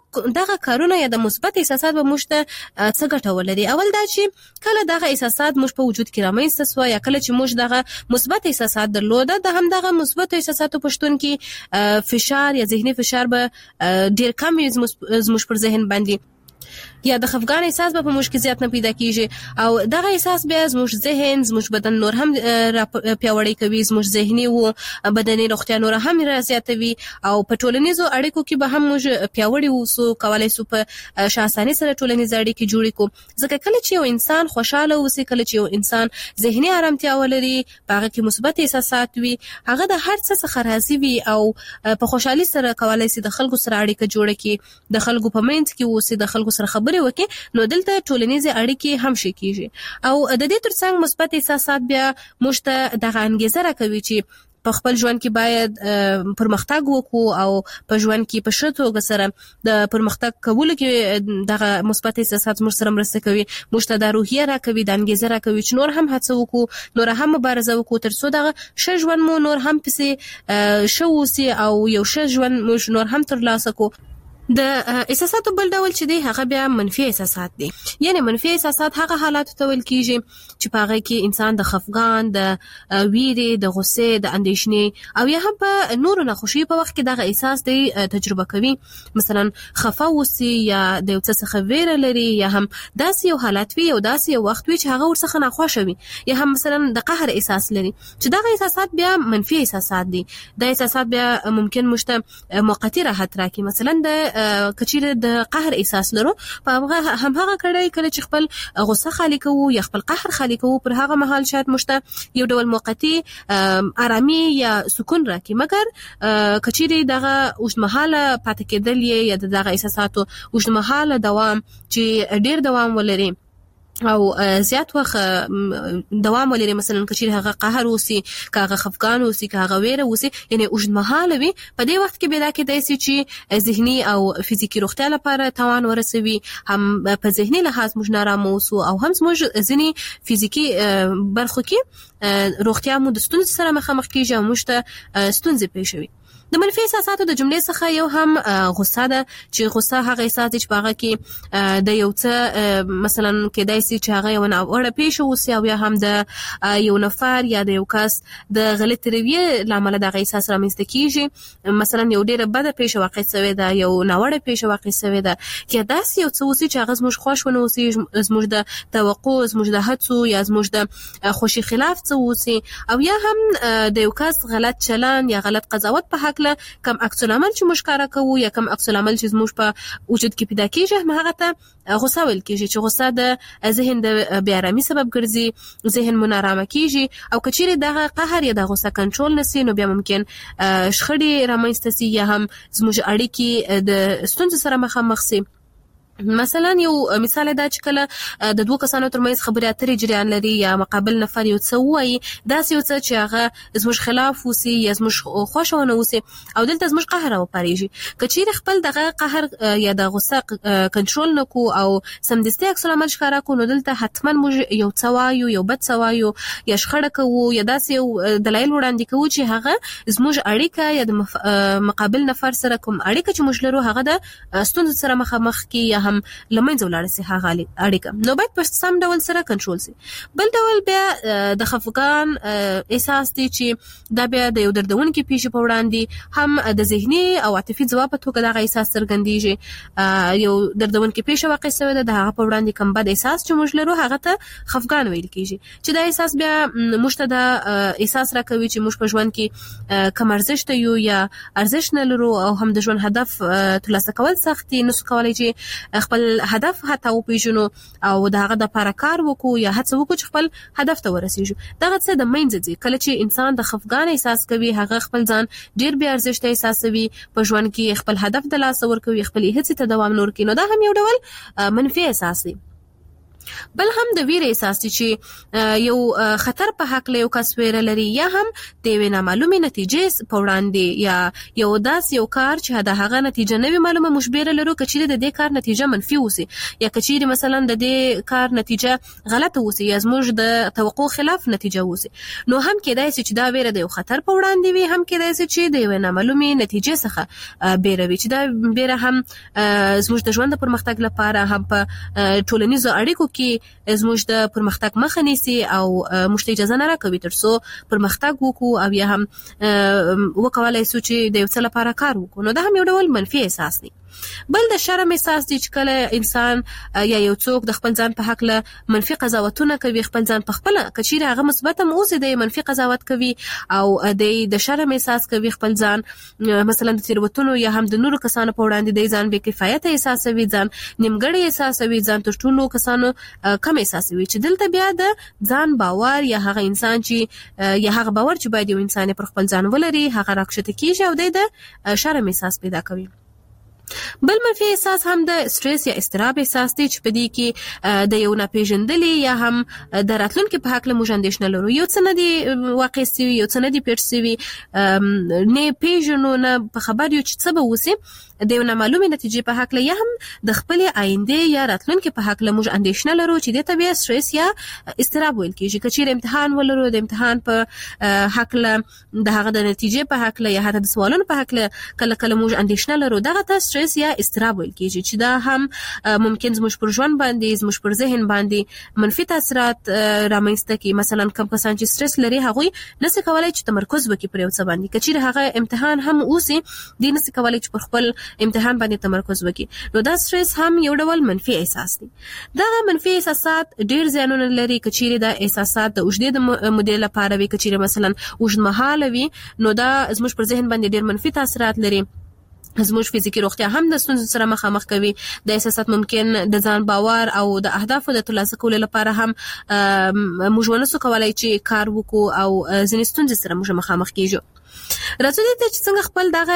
دغه کارونه یا د مثبت احساسات به موږ ته څه ګټه ولري اول دا چې کله دغه احساسات موږ په وجود کې رامنځته سو یا کله چې موږ دغه مثبت احساسات درلوده د هم دغه مثبت احساساتو پښتون کې فشار یا ذهني فشار به ډیر کم وي زموږ پر ذهن باندې یا د خفګان احساس به په موږ کې زیات نه پیدا کیږي او دغه احساس بیا زموږ ذهن زموږ بدن نور هم پیاوړی کوي زموږ ذهني او بدني روغتیا نور هم زیاتوي او په ټولنیزو اړیکو کې به هم موږ پیاوړي اوسو کولای شو په شاساني سره ټولنیز اړیکې جوړې کو ځکه کله چې یو انسان خوشاله اوسي کله چې یو انسان ذهني آرامتیا ولري هغه کې مثبت احساسات وي هغه د هر څه څخه راضي وي او په خوشحالي سره کولای شي د خلکو سره اړیکه جوړه کړي د خلکو په منځ کې اوسي د خلکو سره خبرې وکړي نو دلته ټولنیزه اړیکې هم شي کیږي او د دې ترڅنګ مثبت احساسات بیا موږ ته دغه انګیزه راکوي چې په خپل ژوند کې باید پرمختګ وکړو او په ژوند کې په ښه توګه سره د پرمختګ کولو کې دغه مثبت احساسات موږ سره مرسته کوي موږ ته د روحیه راکوي د انګیزه راکوي چې نور هم هڅه وکړو نور هم مبارزه وکړو ترڅو دغه ښه ژوند مو نور هم پسې ښه اوسي او یو ښه ژوند موږ نور هم ترلاسه کوو د احساساتو بل ډول چې دی هغه بیا منفي احساسات دي یعنی منفي احساسات هغه حالات ته ویل کیږي چې په هغه کې انسان د خفګان د ویرې د غصې د اندېښنې او یا هم په نورو ناخوشي په وخت کې دغه احساس دی تجربه کوي مثلا خفه اوسي یا د یو څه څخه ویره لري یا هم داسې یو حالت وي او داسې یو وخت وي چې هغه ورڅخه ناخوښه وي یا هم مثلا د قهر احساس لري چې دغه احساسات بیا منفي احساسات دي د احساسات بیا ممکن مشته موقتی راحت راکړي مثلا د کچیره د قهر احساس لرو په هغه کړي کله چې خپل غصه خالي کوو یا خپل قهر خالي کوو پر هغه مهال شاید مشته یو ډول موقتی آرامي یا سکون راکړي مګر کچیره دغه اوږدمهاله پاتې کېدل یا دغه احساساتو اوږدمهاله دوام چې ډیر دوام ولري او زیات وخت دوام ولري مثلا کچیر هغه قهر اوسي کاغه خفقان اوسي کاغه ویره اوسي یعنی اوږدمهاله وي په دې وخت کې به دا کې داسي چې ذهني او فزیکی روغتیا لپاره توان ورسوي هم په ذهني لحاظ موږ نارام اوسو او هم موږ ځینی فزیکی برخو کې روغتیا مو د ستونزې سره مخامخ کیږي او موږ ته ستونزې پیښوي د منفي احساساتو د جملې څخه یو هم غصه ده چې غصه هغه احساس چې په هغه کې د یو څه مثلا کېدای شي چې هغه یو ناوړه پیښه وشي او یا هم د یو نفر یا د یو کس د غلط رویه لامل د احساس رامنځته کیږي مثلا یو ډیره بده پیښه واقع شوی ده یو ناوړه پیښه واقع شوی ده چې داسې یو څه وشي چې هغه زموږ خوښ ونه وشي زموږ د توقع زموږ د هڅو یا زموږ د خوشي خلاف څه وشي او یا هم د یو کس غلط چلن یا غلط قضاوت په حق هکله کم عکس العمل چې موږ کار کوو یا کم عکس العمل چې موږ په وجود کې پیدا کیږي هغه ته غوسه ویل کیږي چې غوسه د ذهن د بې آرامي سبب ګرځي، ذهن منارامه کیږي او کچېره دغه قهر یا د غوسه کنټرول نسی نو بیا ممکن شخړې رامنځته سي یا هم زموږ اړیکې د ستونزو سره مخامخ سي. مثلا یو مثال دا چې کله د دوه کسانو ترمنځ خبرې اترې جریان لري یا مقابل نفر یو څه وایي داسې یو څه چې هغه زموږ خلاف وسی یا زموږ خوښونه وسی او دلته زموږ قهر راوپاریږي. کچېره خپل دغه قهر یا د غوسه کنټرول نکو او سمدستي عکس العمل ښکارا کو نو دلته حتما موږ یو څه وایو یو بد څه وایو یا شخړه کوو یا داسې یو دلایل وړاندې کوو چې هغه زموږ اړیکه یا د مقابل نفر سره کوم اړیکه چې موږ لرو هغه د ستونزو سره مخامخ کی یا هم لمنځه ولاړ سي هغه اړیکه نو باید په سم ډول سره کنټرول سي. بل ډول بیا د خفګان احساس دي چې دا بیا د یو دردونکو پیښې په وړاندې هم د ذهني او عاطفي ځواب په توګه د احساس څرګندېږي. یو دردونکو پیښه واقع شوی ده د هغه په وړاندې کوم بد احساس چې موږ لرو هغه ته خفګان ویل کیږي چې دا احساس بیا موږ ته د احساس راکوي چې موږ په ژوند کې کم ارزښت یو یا ارزښت نه لرو او هم د ژوند هدف ترلاسه کول سخت دي، نو څه کولای چې خپل هدف حتی وپیژنو او د هغه د لپاره کار وکړو یا هڅه وکړو چې خپل هدف ته ورسیږو. دغه څه د منځ دي کله چې انسان د خفګان احساس کوي هغه خپل ځان ډیر بې ارزښت احساسوي، په ژوند کې خپل هدف د لاس ورکوي، خپل هڅې ته دوام نور کوي، نو دا هم یو ډول منفي احساس دی. بل هم د ویر احساس دي چې یو خطر په حق له یو کس ویره لري یا هم د وینا نامعلومه نتیجې په وړاندې یا یو داس یو کار چې د هغه نتیجه نه وي معلومه مشبره لرو کچېره د دې کار نتیجه منفي وسی یا کچېره مثلا د دې کار نتیجه غلطه وسی یا زموږ د توقع خلاف نتیجه وسی، نو هم کېدای شي چې دا ویره د یو خطر په وړاندې وي، هم کېدای شي چې د وینا نامعلومه نتیجې څخه بیروي چې دا بیره هم زموږ د ژوند پرمختګ لپاره هم په ټولنیزو اړیکو کې زموږ د پرمختګ مخه نیسي او موږ ته اجازه نه راکوي ترڅو پرمختګ وکړو او یا هم وکولای شو چې د یو څه لپاره کار وکړو، نو دا هم یو ډول منفي احساس دی. بل د شرم احساس دی چې کله انسان یا یو څوک د خپل ځان په حق له منفي قضاوتونه کوي، خپل ځان په خپل کچیره هغه مثبت هم اوسې د منفي قضاوت کوي او د شرم احساس کوي، خپل ځان مثلا د تیروتنو یا هم د نورو کسانو په وړاندې د ځان بې کفایت احساسوي، ځان نیمګړی احساسوي، ځان تر ټولو کسانو کم احساسوي، چې دلته بیا د ځان باور یا هغه انسان چې یا هغه باور چې باید یو انسان پر خپل ځان ولري هغه راکښته کیږي او د شرم احساس پیدا کوي. بل منفي احساس هم د سټرس یا اضطراب احساس دی چې په دې کې د یو ناپېژندلي یا هم د راتلونکي په حق له موږ اندېښنه لرو، یو څه نه دی واقع سوي، یو څه نه دی پېښ سوي، نه پېژنو، نه په خبر یو چې څه به وسي، د یو نامعلومې نتیجې په حق له یا هم د خپلې آینده یا راتلونکي په حق له موږ اندېښنه لرو چې دې ته بیا سټرس یا اضطراب ویل کېږي. که چېرې امتحان ولرو د امتحان په حق له د هغه د نتیجې په حق له یا حتی د سوالونو په حق له کله کله موږ اندېښنه لرو، دغه ته سټرس یا اضطراب ویل کېږي چې دا هم ممکن زموږ پر ژوند باندې زموږ پر ذهن باندې منفي تاثیرات رامنځته کړي. مثلا کوم کسان چې سټرس لري هغوی نشي کولای چې تمرکز وکړي پر یو څه باندې، که چېرې هغه امتحان هم اوسي دی نشي کولای چې پر خپل امتحان باندې تمرکز وکړي، نو دا سټرس هم یو ډول منفي احساس دی. دا منفي احساسات ډیر زیانونه لري، که چېرې دا احساسات د اوږدې مودې لپاره وي، که چېرې مثلا اوږدمهاله وي نو دا زموږ پر ذهن باندې ډیر منفي تاثیرات لري، زموږ فزیکی روغتیا هم د ستونزو سره مخامخ کوي. د احساسات ممکن د ځان باور او د اهدافو د ترلاسه کولو لپاره هم موږ ونسو کولای چې کار وکړو او ځینې ستونزې سره موږ مخامخ کیږو. راځو دې ته چې څنګه خپل دغه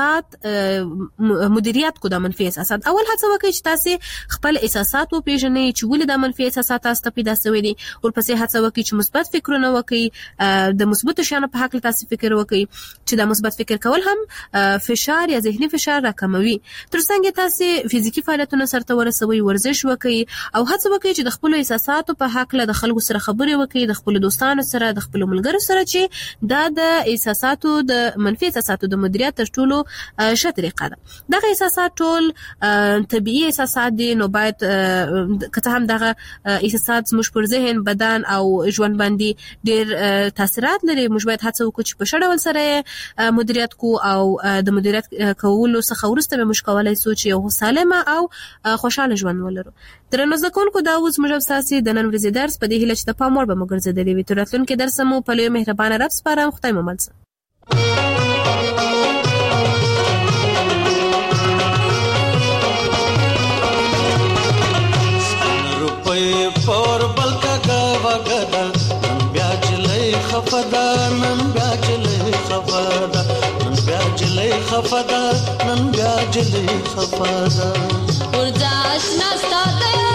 احساسات مدیریت کو د منفي احساسات. اول هڅه وکړئ چې تاسو خپل احساسات وپېژنئ چې ولې د منفي احساسات تاسو پیدا شوي دي، ورپسې هڅه وکړئ چې مثبت فکرونه وکړئ، د مثبتو شیانو په حق تاسو فکر وکړئ چې د مثبت فکر کول هم فشار یا ذهني فشار راکموي. ترڅنګ تاسو فزیکی فعالیتونه سره ورسوي، ورزش وکړئ او هڅه وکړئ چې د خپل احساساتو په حق له خلکو سره خبرې وکړئ، د خپل دوستانو سره، د خپل ملګرو سره، چې دا د احساساتو د منفي احساساتو د مدیریت تر ټولو ښه طریقه ده. دغه احساسات ټول طبيعي احساسات دي، نو باید که هم دغه احساسات زموږ پر ذهن، بدن او ژوند باندې ډېر تاثیرات لري، موږ باید هڅه وکړو چې په ښه ډول سره مدیریت کو او د مدیریت کولو څخه وروسته به موږ کولی شو چې یو سالمه او خوشاله ژوند ولرو. درنو زده کوونکو، دا اوس موږ ستاسو د نن ورځې درس په دې هیله چې د پام وړ به مو ګرځېدلی وي. تر راتلونکي درس مو په لوی مهربانه رب سپارم. خدای مو مل شه. نن بیا جلې خفاده نن بیا جلې خفاده نن بیا جلې خفاده ورځ آشنا ستاسو